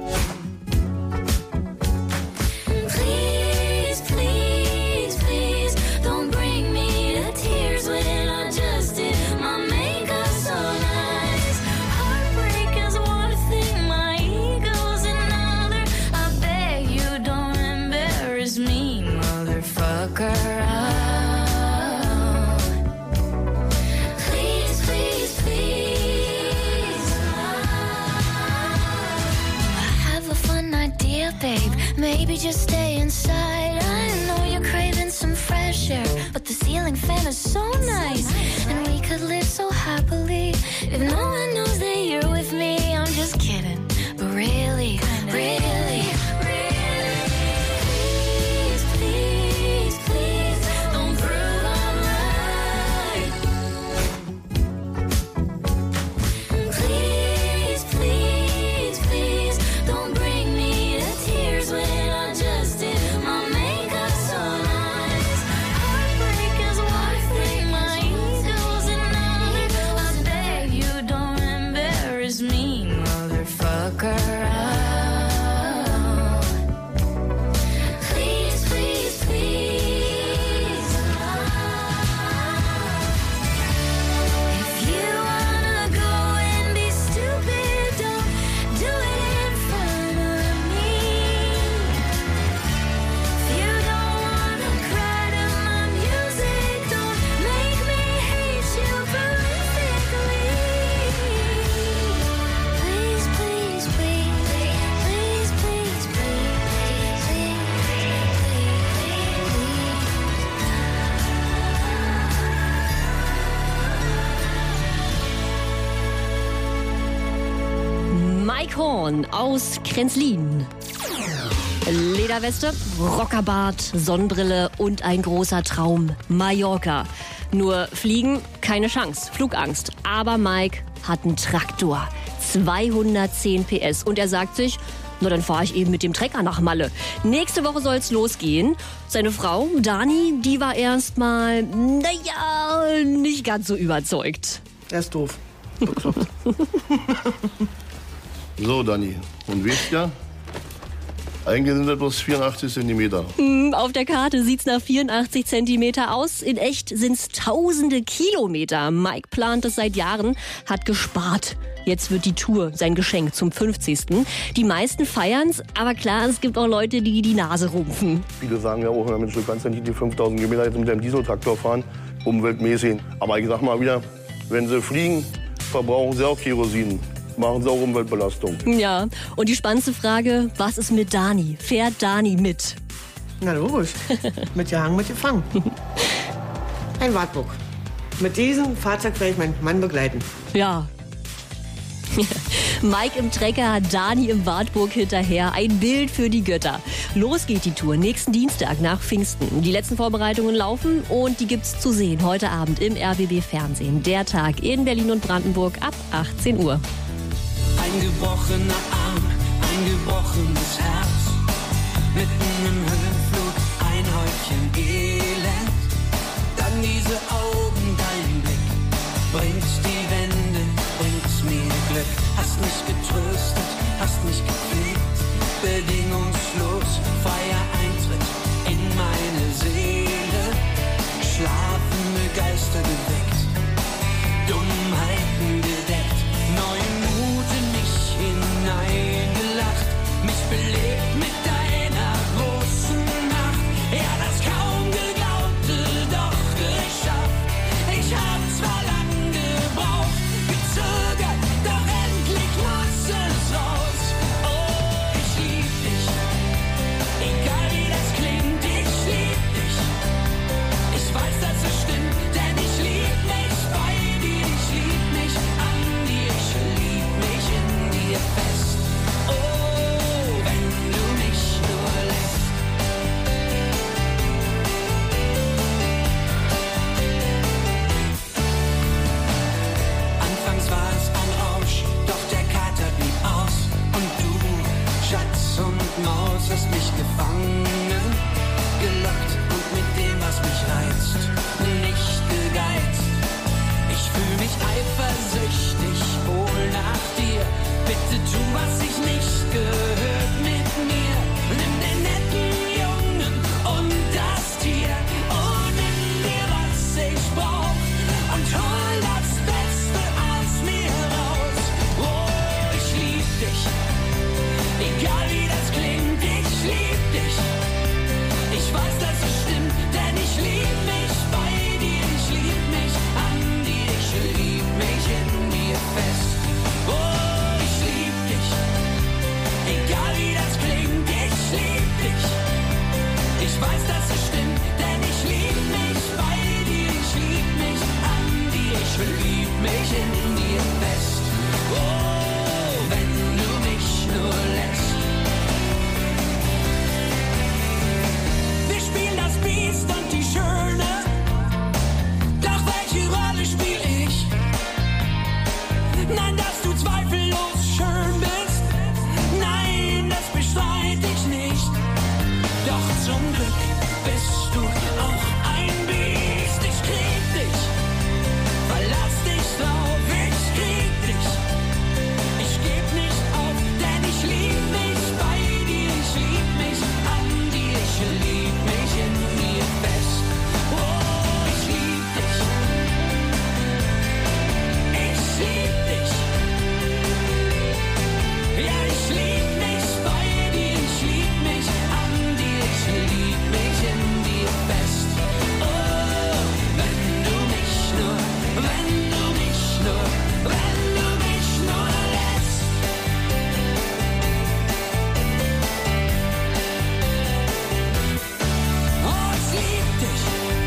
Please, please, please, don't bring me to tears when I just did my makeup so nice. Heartbreak is one thing, my ego's another. I beg you don't embarrass me, motherfucker. Please, please, please. I have a fun idea, babe. Maybe just stay inside. I know you're craving some fresh air, but the ceiling fan is so nice, and we could live so happily if no one knows that you're with me. I'm just kidding, but really, really, really, please, please, please, don't prove I'm right. Please, please, please, don't bring me to tears when I just did my makeup so nice. Heartbreak is one thing, my ego's another. I beg you don't embarrass me, motherfucker. Please, please, please. If you wanna go and be stupid, don't do it in front of me. If you don't wanna cry to my music, don't make me hate you perfectly. Please, please, please, please, please, please, please, please, Mike Horn aus Krenzlin. Lederweste, Rockerbart, Sonnenbrille und ein großer Traum. Mallorca. Nur fliegen, keine Chance. Flugangst. Aber Mike hat einen Traktor. zweihundertzehn P S. Und er sagt sich, na dann fahre ich eben mit dem Trecker nach Malle. Nächste Woche soll's losgehen. Seine Frau, Dani, die war erstmal, naja, nicht ganz so überzeugt. Er ist doof. So, Dani, und wisst ihr? Eigentlich sind das bloß vierundachtzig Zentimeter. Hm, Auf der Karte sieht's nach vierundachtzig Zentimeter aus. In echt sind's tausende Kilometer. Mike plant es seit Jahren, hat gespart. Jetzt wird die Tour sein Geschenk zum fünfzigsten. Die meisten feiern's, aber klar, es gibt auch Leute, die die Nase rumpfen. Viele sagen ja auch, Mensch, du kannst ja nicht die fünftausend Kilometer jetzt mit dem Dieseltraktor fahren, umweltmäßig. Aber ich sag mal wieder, wenn sie fliegen, verbrauchen sie auch Kerosin. Machen sie auch Umweltbelastung. Ja, und die spannendste Frage, was ist mit Dani? Fährt Dani mit? Na logisch, mit gehangen, mit gefangen. Ein Wartburg. Mit diesem Fahrzeug werde ich meinen Mann begleiten. Ja. Mike im Trecker, Dani im Wartburg hinterher. Ein Bild für die Götter. Los geht die Tour nächsten Dienstag nach Pfingsten. Die letzten Vorbereitungen laufen und die gibt's zu sehen heute Abend im R B B Fernsehen. Der Tag in Berlin und Brandenburg ab achtzehn Uhr. Ein gebrochener Arm, ein gebrochenes Herz. Mitten im Höhenflug, ein Häufchen Elend. Dann diese Augen, dein Blick. Bringt's die Wende, bringt's mir Glück. Hast mich getröstet, hast mich gepflegt. Bedingungslos, freier Eintritt in meine Seele. Schlafende Geister geweckt, Dummheiten gedeckt. Neuen Mut in mich hineingelacht, mich belebt mit deiner großen Macht. Ja, das kaum geglaubte, doch geschafft. Ich hab zwar lang gebraucht, gezögert, doch endlich muss nicht gefangen, gelockt und mit dem, was mich reizt, nicht gegeizt. Ich fühl mich eifersüchtig, wohl nach dir. Bitte tu, was sich nicht gehört mit mir. Nimm den netten Jungen und das Tier und nimm dir, was ich brauch und hol das Beste aus mir raus. Oh, ich lieb dich, egal wie das klingt, ich lieb dich. Ich weiß, dass es stimmt, denn ich lieb mich bei dir, ich lieb mich an dir, ich lieb mich in dir fest. Oh, ich lieb dich, egal wie das klingt, ich lieb dich. Ich weiß, dass es stimmt, denn ich lieb mich bei dir, ich lieb mich an dir, ich lieb mich in dir fest. Oh, wenn du mich nur lässt. Wir spielen das Biest und die Schöne, doch welche Rolle spiel ich? Nein, dass du zweifellos schön bist, nein, das bestreite ich nicht. Doch zum Glück bist du auch ein Biest. Ich krieg dich, verlass dich drauf, ich krieg dich. Ich geb nicht auf, denn ich lieb mich bei dir, ich lieb mich an dir, ich lieb mich in dir fest. Oh, ich lieb dich, ich lieb dich. Ja, ich lieb mich bei dir, ich lieb mich an dir, ich lieb mich in dir fest. Oh, wenn du mich nur, wenn du mich nur, wenn du mich nur lässt. Oh, ich lieb dich.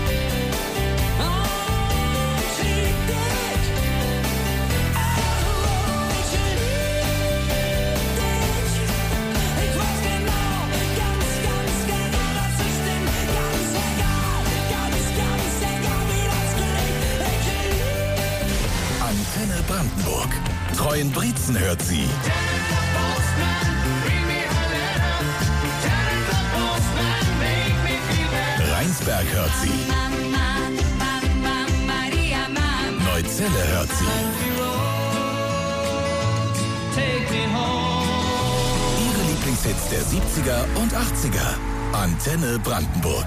Oh, ich lieb dich. Oh, ich lieb dich. Ich weiß genau, ganz, ganz genau, dass es stimmt. Ganz egal, ganz, ganz egal, wie das klingt. Ich lieb. Antenne Brandenburg. Treuenbrietzen hört sie. Rheinsberg hört sie. Neuzelle hört sie. Ihre Lieblingshits der siebziger und achtziger. Antenne Brandenburg.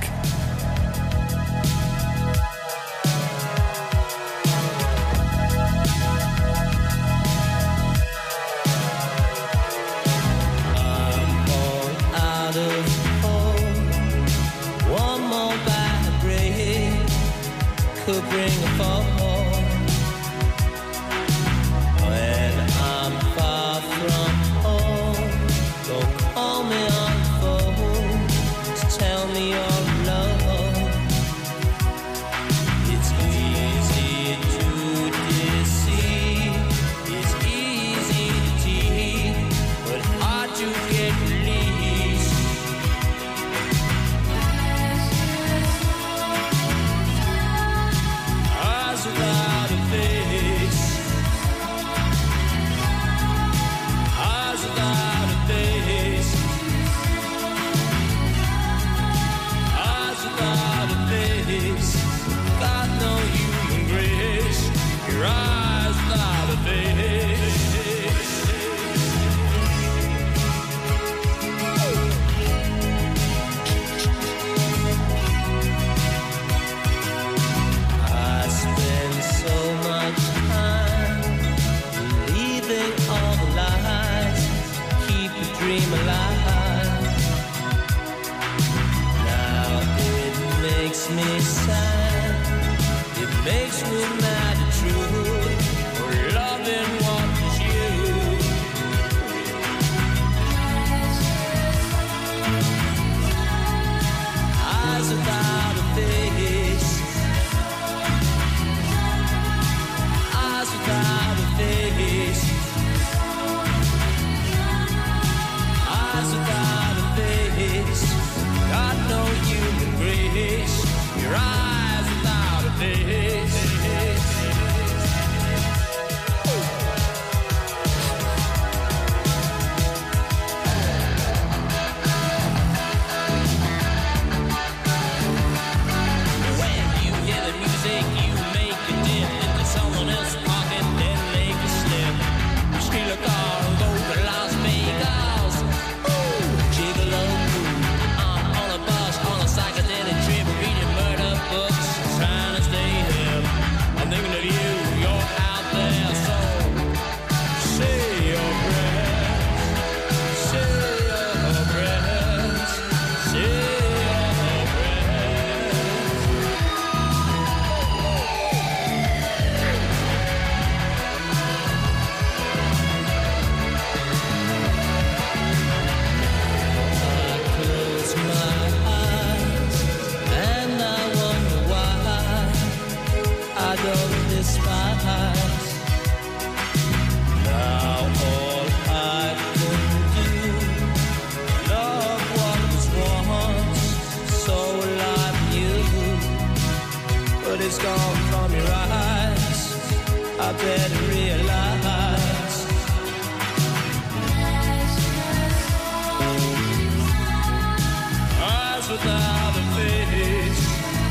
Out of hope, one more bad break could bring a fall. When I'm far from home, don't call me on the phone to tell me you're alone. It's easy to deceive, it's easy to cheat, but hard to get released. Eyes without a face, eyes without a face, eyes without a face. Got no human grace. Your eyes without a face. I spend so much time believing all the lies, keep the dream alive. Now it makes me sad, it makes me mad and true, for loving what is you. Eyes without a face, eyes without a face, eyes without a face. Got no human grace. Your eyes without a face. is gone from your eyes. I better realize. Eyes without a face.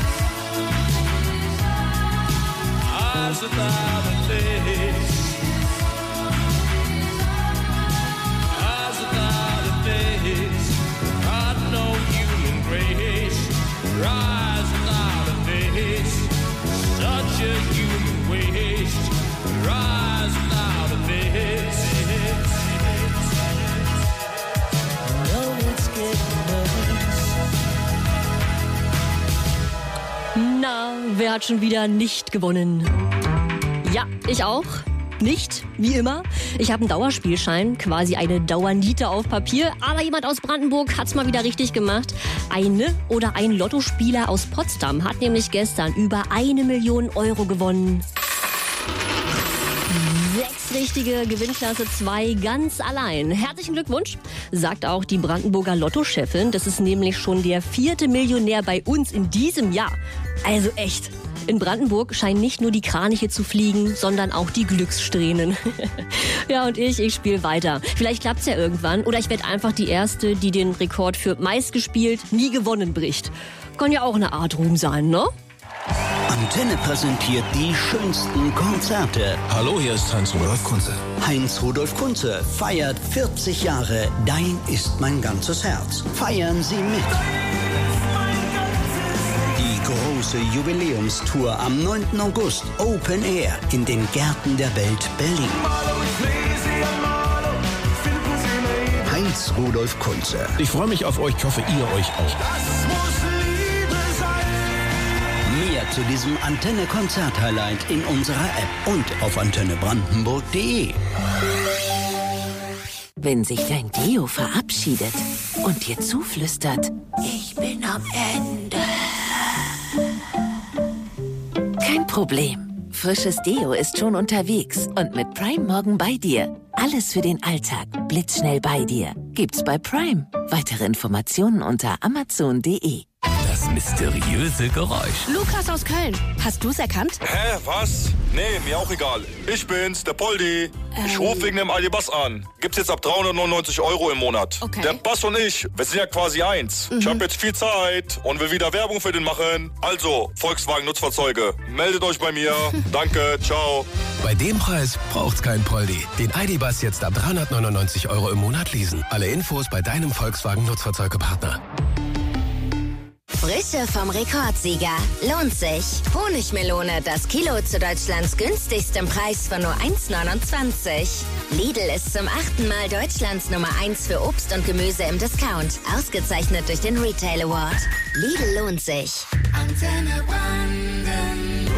Eyes without a face. Eyes without a face. Got no human grace. Eyes without a face. Such a human waste. Eyes without a face. No, it's getting worse. Na, wer hat schon wieder nicht gewonnen? Ja, ich auch. Nicht, wie immer. Ich habe einen Dauerspielschein, quasi eine Dauerniete auf Papier. Aber jemand aus Brandenburg hat's mal wieder richtig gemacht. Eine oder ein Lottospieler aus Potsdam hat nämlich gestern über eine Million Euro gewonnen. Sechs richtige, Gewinnklasse zwei, ganz allein. Herzlichen Glückwunsch, sagt auch die Brandenburger Lottochefin. Das ist nämlich schon der vierte Millionär bei uns in diesem Jahr. Also echt. In Brandenburg scheinen nicht nur die Kraniche zu fliegen, sondern auch die Glückssträhnen. Ja, und ich, ich spiele weiter. Vielleicht klappt's ja irgendwann oder ich werde einfach die Erste, die den Rekord für meistgespielt, nie gewonnen bricht. Kann ja auch eine Art Ruhm sein, ne? Antenne präsentiert die schönsten Konzerte. Hallo, hier ist Heinz-Rudolf Kunze. Heinz-Rudolf Kunze feiert vierzig Jahre Dein ist mein ganzes Herz. Feiern Sie mit. Die große Jubiläumstour am neunten August Open Air in den Gärten der Welt Berlin. Heinz-Rudolf Kunze. Ich freue mich auf euch, ich hoffe, ihr euch auch. Mehr zu diesem Antenne-Konzert-Highlight in unserer App und auf antenne brandenburg punkt de. Wenn sich dein Deo verabschiedet und dir zuflüstert, ich bin am Ende. Kein Problem. Frisches Deo ist schon unterwegs und mit Prime morgen bei dir. Alles für den Alltag. Blitzschnell bei dir. Gibt's bei Prime. Weitere Informationen unter amazon punkt de. Das mysteriöse Geräusch. Lukas aus Köln. Hast du's erkannt? Hä, was? Nee, mir auch egal. Ich bin's, der Poldi. Ähm. Ich rufe wegen dem Aldi-Bass an. Gibt's jetzt ab dreihundertneunundneunzig Euro im Monat. Okay. Der Bass und ich, wir sind ja quasi eins. Mhm. Ich habe jetzt viel Zeit und will wieder Werbung für den machen. Also, Volkswagen Nutzfahrzeuge, meldet euch bei mir. Danke, ciao. Bei dem Preis braucht's kein Poldi. Den Aldi-Bass jetzt ab dreihundertneunundneunzig Euro im Monat leasen. Alle Infos bei deinem Volkswagen Nutzfahrzeugepartner. Frische vom Rekordsieger. Lohnt sich. Honigmelone, das Kilo zu Deutschlands günstigstem Preis von nur eins neunundzwanzig. Lidl ist zum achten Mal Deutschlands Nummer eins für Obst und Gemüse im Discount. Ausgezeichnet durch den Retail Award. Lidl lohnt sich. Antenne Brandenburg.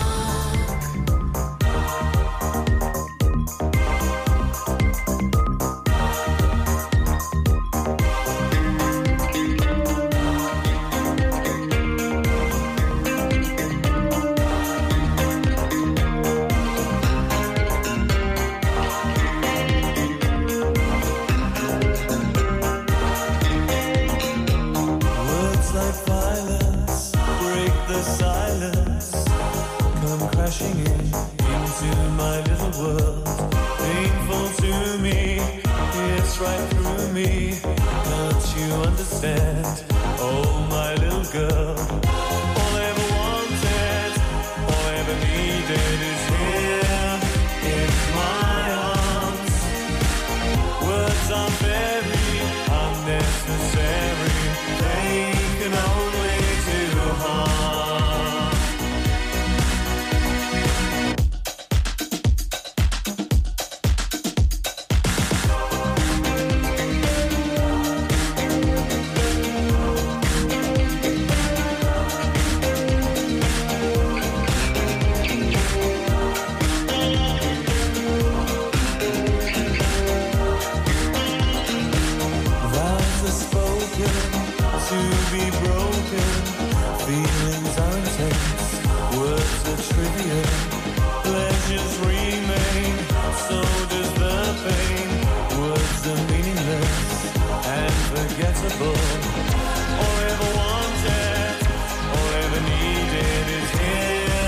Crashing in into my little world. Painful to me, it's right through me. Don't you understand? Oh, my little girl. All I ever wanted, all I ever needed is here in my arms. Words are very unnecessary. They can only do harm. All I ever wanted, all I ever needed is here.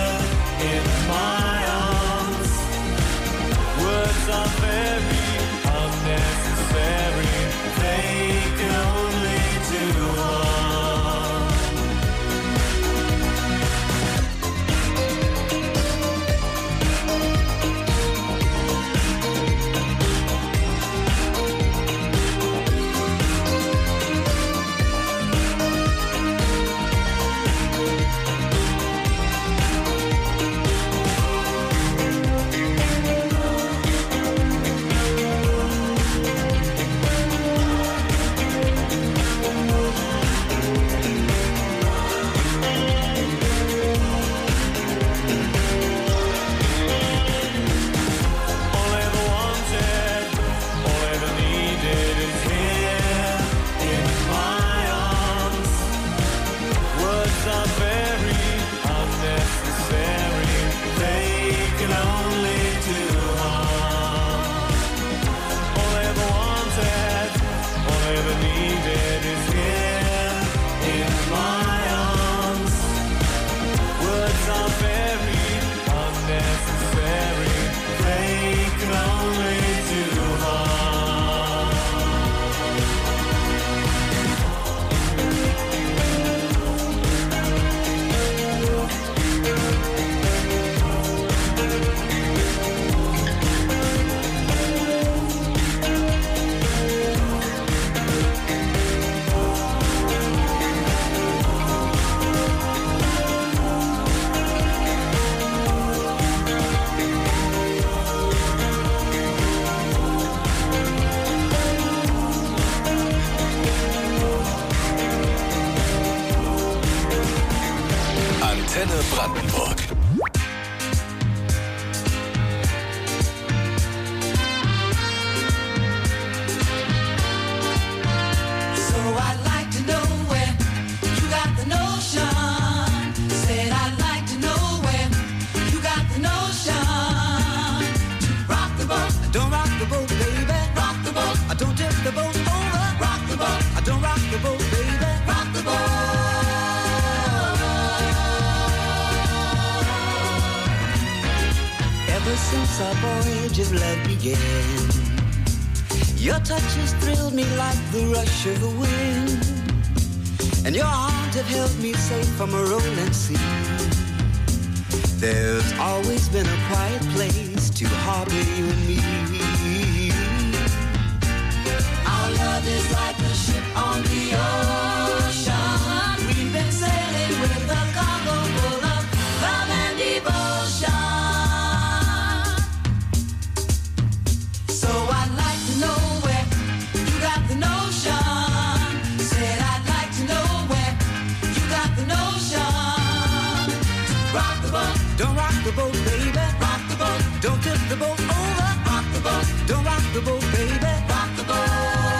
Antenne Brandenburg. Since our voyage of love began, your touch has thrilled me like the rush of the wind, and your arms have held me safe from a rolling sea. There's always been a quiet place to harbor you and me. Our love is like a ship on the ocean. We've been sailing with a cargo full of love and devotion. Don't rock the boat, baby. Rock the boat. Don't tip the boat over. Rock the boat. Don't rock the boat, baby. Rock the boat.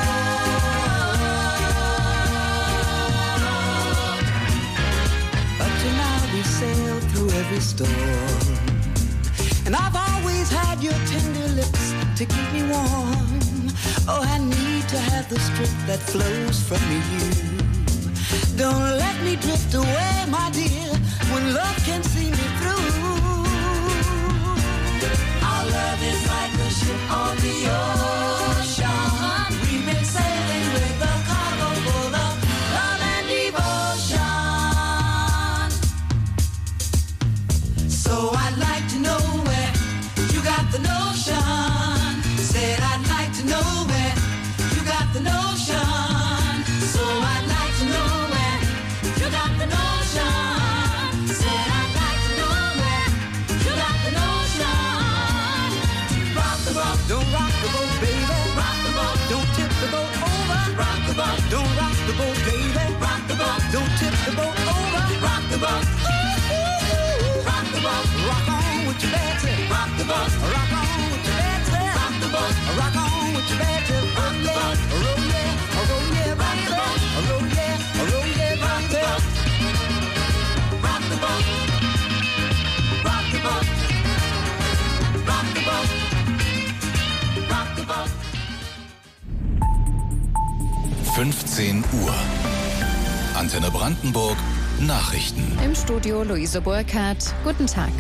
Up to now we sailed through every storm, and I've always had your tender lips to keep me warm. Oh, I need to have the strength that flows from you. Don't let me drift away, my dear, when love can see me through. Our love is like a ship on the ocean. We've been sailing with a cargo full of love and devotion. So I'd like to know where you got the notion. Said I'd like to know where you got the notion. So I'd like to know where you got the notion. Said I'd like to know where you got the notion. Rock the boat, don't rock the boat, baby. Rock the boat, don't tip the boat over. Rock the boat, don't rock the boat, baby. Rock the boat, don't tip the boat over. Rock the boat, rock the boat, rock on with your bad tip. Rock the boat, rock on with your bad tip. Rock the boat, rock on with your bad tip. Rock the boat, roll yeah, roll yeah, rock the boat, roll yeah, roll yeah, rock the boat. Rock the boat, rock the boat, rock the boat, rock the boat. fünfzehn Uhr. Antenne Brandenburg. Nachrichten. Im Studio Luise Burkhardt. Guten Tag.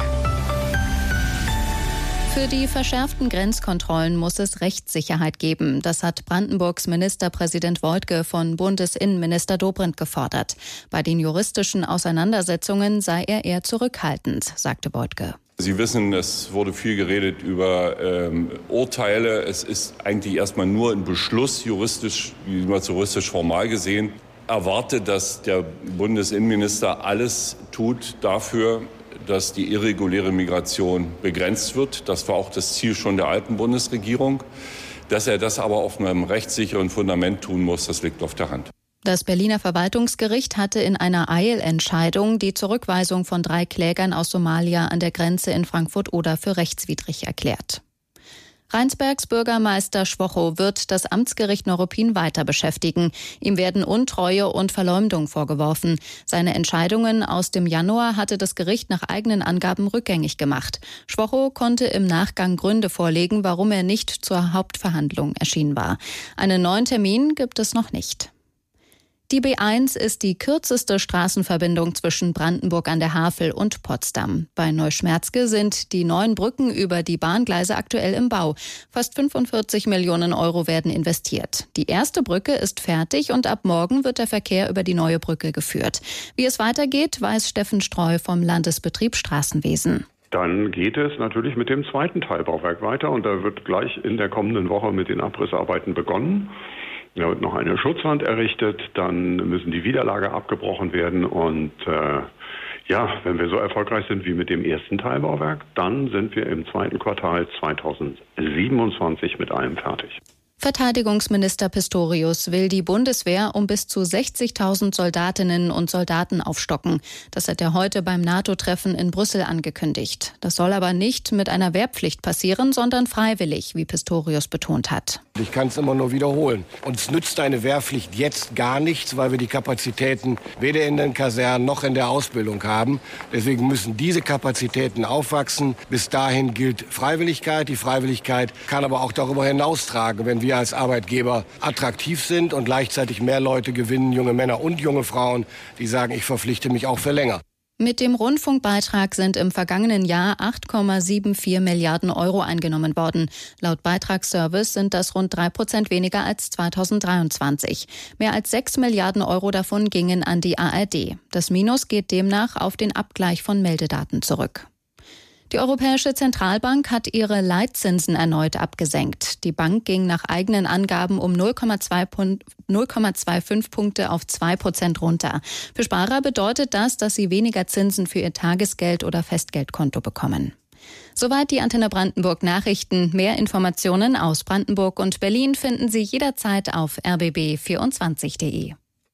Für die verschärften Grenzkontrollen muss es Rechtssicherheit geben. Das hat Brandenburgs Ministerpräsident Woidke von Bundesinnenminister Dobrindt gefordert. Bei den juristischen Auseinandersetzungen sei er eher zurückhaltend, sagte Woidke. Sie wissen, es wurde viel geredet über ähm, Urteile. Es ist eigentlich erstmal nur ein Beschluss, juristisch, juristisch formal gesehen. Erwarte, dass der Bundesinnenminister alles tut dafür, dass die irreguläre Migration begrenzt wird. Das war auch das Ziel schon der alten Bundesregierung. Dass er das aber auf einem rechtssicheren Fundament tun muss, das liegt auf der Hand. Das Berliner Verwaltungsgericht hatte in einer Eilentscheidung die Zurückweisung von drei Klägern aus Somalia an der Grenze in Frankfurt-Oder für rechtswidrig erklärt. Rheinsbergs Bürgermeister Schwochow wird das Amtsgericht Neuruppin weiter beschäftigen. Ihm werden Untreue und Verleumdung vorgeworfen. Seine Entscheidungen aus dem Januar hatte das Gericht nach eigenen Angaben rückgängig gemacht. Schwochow konnte im Nachgang Gründe vorlegen, warum er nicht zur Hauptverhandlung erschienen war. Einen neuen Termin gibt es noch nicht. Die B eins ist die kürzeste Straßenverbindung zwischen Brandenburg an der Havel und Potsdam. Bei Neuschmerzke sind die neuen Brücken über die Bahngleise aktuell im Bau. Fast fünfundvierzig Millionen Euro werden investiert. Die erste Brücke ist fertig und ab morgen wird der Verkehr über die neue Brücke geführt. Wie es weitergeht, weiß Steffen Streu vom Landesbetrieb Straßenwesen. Dann geht es natürlich mit dem zweiten Teilbauwerk weiter und da wird gleich in der kommenden Woche mit den Abrissarbeiten begonnen. Da wird noch eine Schutzwand errichtet, dann müssen die Widerlager abgebrochen werden und äh, ja, wenn wir so erfolgreich sind wie mit dem ersten Teilbauwerk, dann sind wir im zweiten Quartal zweitausendsiebenundzwanzig mit allem fertig. Verteidigungsminister Pistorius will die Bundeswehr um bis zu sechzigtausend Soldatinnen und Soldaten aufstocken. Das hat er heute beim NATO-Treffen in Brüssel angekündigt. Das soll aber nicht mit einer Wehrpflicht passieren, sondern freiwillig, wie Pistorius betont hat. Ich kann es immer nur wiederholen. Uns nützt eine Wehrpflicht jetzt gar nichts, weil wir die Kapazitäten weder in den Kasernen noch in der Ausbildung haben. Deswegen müssen diese Kapazitäten aufwachsen. Bis dahin gilt Freiwilligkeit. Die Freiwilligkeit kann aber auch darüber hinaustragen, wenn wir als Arbeitgeber attraktiv sind und gleichzeitig mehr Leute gewinnen, junge Männer und junge Frauen, die sagen, ich verpflichte mich auch für länger. Mit dem Rundfunkbeitrag sind im vergangenen Jahr acht Komma vierundsiebzig Milliarden Euro eingenommen worden. Laut Beitragsservice sind das rund drei Prozent weniger als zweitausenddreiundzwanzig. Mehr als sechs Milliarden Euro davon gingen an die A R D. Das Minus geht demnach auf den Abgleich von Meldedaten zurück. Die Europäische Zentralbank hat ihre Leitzinsen erneut abgesenkt. Die Bank ging nach eigenen Angaben um null Komma fünfundzwanzig Punkte auf zwei Prozent runter. Für Sparer bedeutet das, dass sie weniger Zinsen für ihr Tagesgeld oder Festgeldkonto bekommen. Soweit die Antenne Brandenburg Nachrichten. Mehr Informationen aus Brandenburg und Berlin finden Sie jederzeit auf r b b vierundzwanzig punkt d e.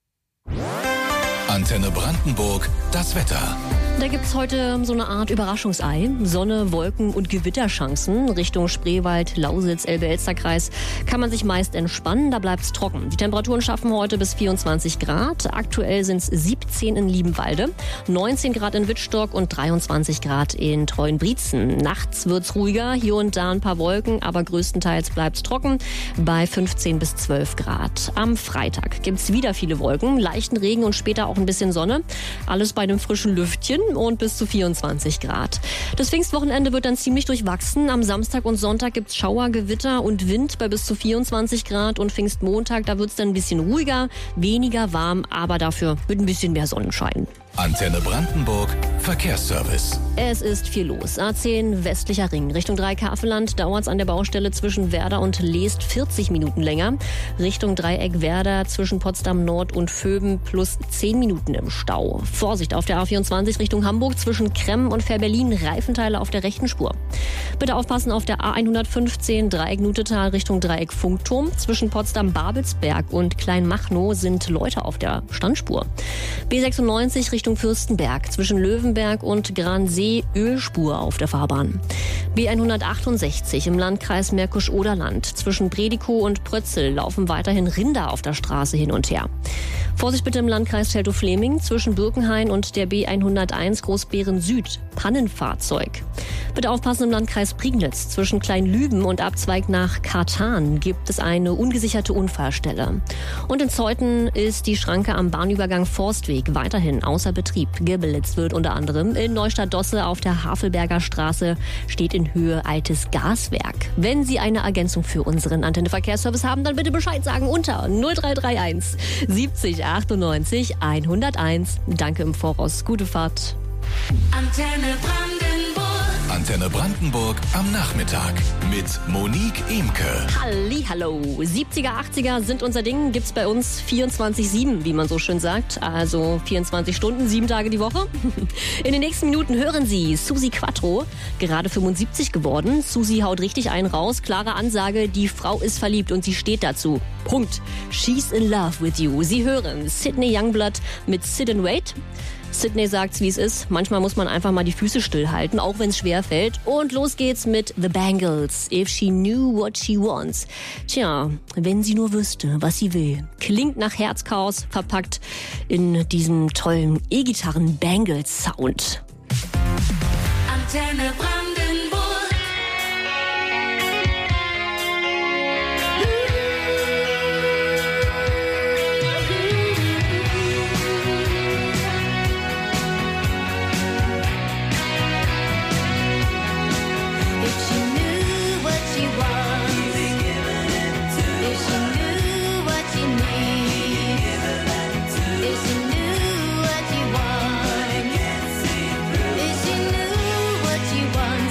Antenne Brandenburg, das Wetter. Da gibt's heute so eine Art Überraschungsei. Sonne, Wolken und Gewitterchancen. Richtung Spreewald, Lausitz, Elbe-Elster-Kreis kann man sich meist entspannen, da bleibt's trocken. Die Temperaturen schaffen heute bis vierundzwanzig Grad. Aktuell sind's siebzehn in Liebenwalde, neunzehn Grad in Wittstock und dreiundzwanzig Grad in Treuenbrietzen. Nachts wird's ruhiger, hier und da ein paar Wolken, aber größtenteils bleibt's trocken bei fünfzehn bis zwölf Grad. Am Freitag gibt's wieder viele Wolken, leichten Regen und später auch ein bisschen Sonne. Alles bei einem frischen Lüftchen und bis zu vierundzwanzig Grad. Das Pfingstwochenende wird dann ziemlich durchwachsen. Am Samstag und Sonntag gibt's Schauer, Gewitter und Wind bei bis zu vierundzwanzig Grad und Pfingstmontag, da wird's dann ein bisschen ruhiger, weniger warm, aber dafür mit ein bisschen mehr Sonnenschein. Antenne Brandenburg, Verkehrsservice. Es ist viel los. A zehn westlicher Ring. Richtung Dreieck-Havelland dauert's an der Baustelle zwischen Werder und Leest vierzig Minuten länger. Richtung Dreieck Werder zwischen Potsdam Nord und Vöben plus zehn Minuten im Stau. Vorsicht auf der A vierundzwanzig Richtung Hamburg zwischen Kremmen und Fährberlin. Reifenteile auf der rechten Spur. Bitte aufpassen auf der A hundertfünfzehn Dreieck Nutetal Richtung Dreieck Funkturm. Zwischen Potsdam-Babelsberg und Kleinmachnow sind Leute auf der Standspur. B sechsundneunzig Richtung Richtung Fürstenberg, zwischen Löwenberg und Gransee Ölspur auf der Fahrbahn. B hundertachtundsechzig im Landkreis Märkisch-Oderland, zwischen Predikow und Prötzel laufen weiterhin Rinder auf der Straße hin und her. Vorsicht bitte im Landkreis Teltow-Fleming, zwischen Birkenhain und der B hunderteins Großbeeren Süd, Pannenfahrzeug. Bitte aufpassen im Landkreis Prignitz, zwischen Kleinlüben und Abzweig nach Kartan gibt es eine ungesicherte Unfallstelle. Und in Zeuthen ist die Schranke am Bahnübergang Forstweg weiterhin außer Betrieb. Geblitzt wird unter anderem in Neustadt-Dosse auf der Havelberger Straße, steht in Höhe altes Gaswerk. Wenn Sie eine Ergänzung für unseren Antenne-Verkehrsservice haben, dann bitte Bescheid sagen unter null drei drei eins siebzig achtundneunzig hunderteins. Danke im Voraus. Gute Fahrt. Antenne Brandenburg. Antenne Brandenburg am Nachmittag mit Monique Emke. Hallihallo. siebziger, achtziger sind unser Ding. Gibt's bei uns vierundzwanzig sieben, wie man so schön sagt. Also vierundzwanzig Stunden, sieben Tage die Woche. In den nächsten Minuten hören Sie Susi Quattro, gerade fünfundsiebzig geworden. Susi haut richtig einen raus. Klare Ansage, die Frau ist verliebt und sie steht dazu. Punkt. She's in love with you. Sie hören Sydney Youngblood mit Sit and Wait. Sydney sagt's, wie es ist. Manchmal muss man einfach mal die Füße stillhalten, auch wenn es schwer fällt. Und los geht's mit The Bangles. If she knew what she wants. Tja, wenn sie nur wüsste, was sie will. Klingt nach Herzchaos, verpackt in diesem tollen E-Gitarren-Bangles-Sound. Antenne Brandenburg. What you want.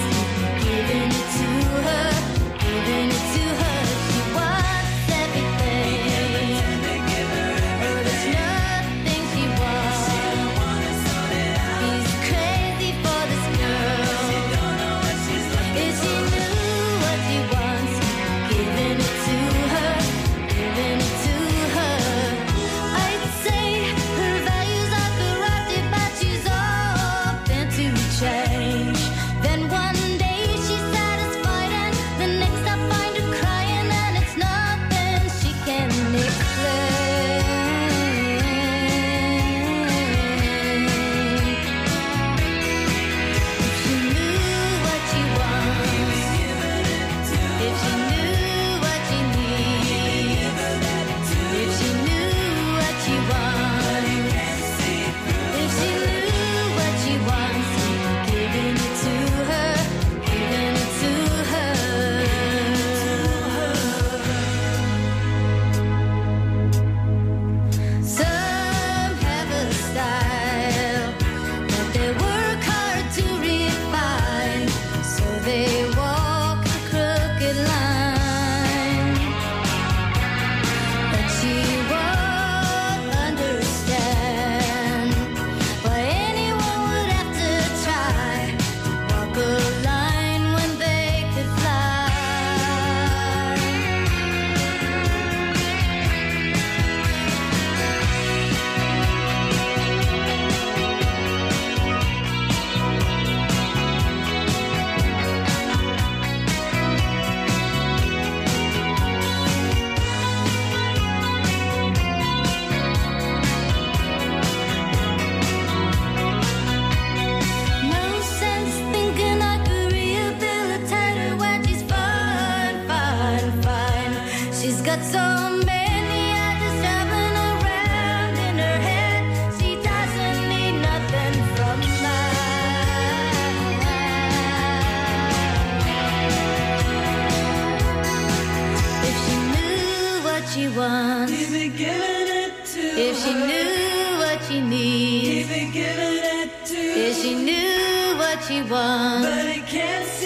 you need. Keep it giving it to. Yeah, she knew what you want, but it can't.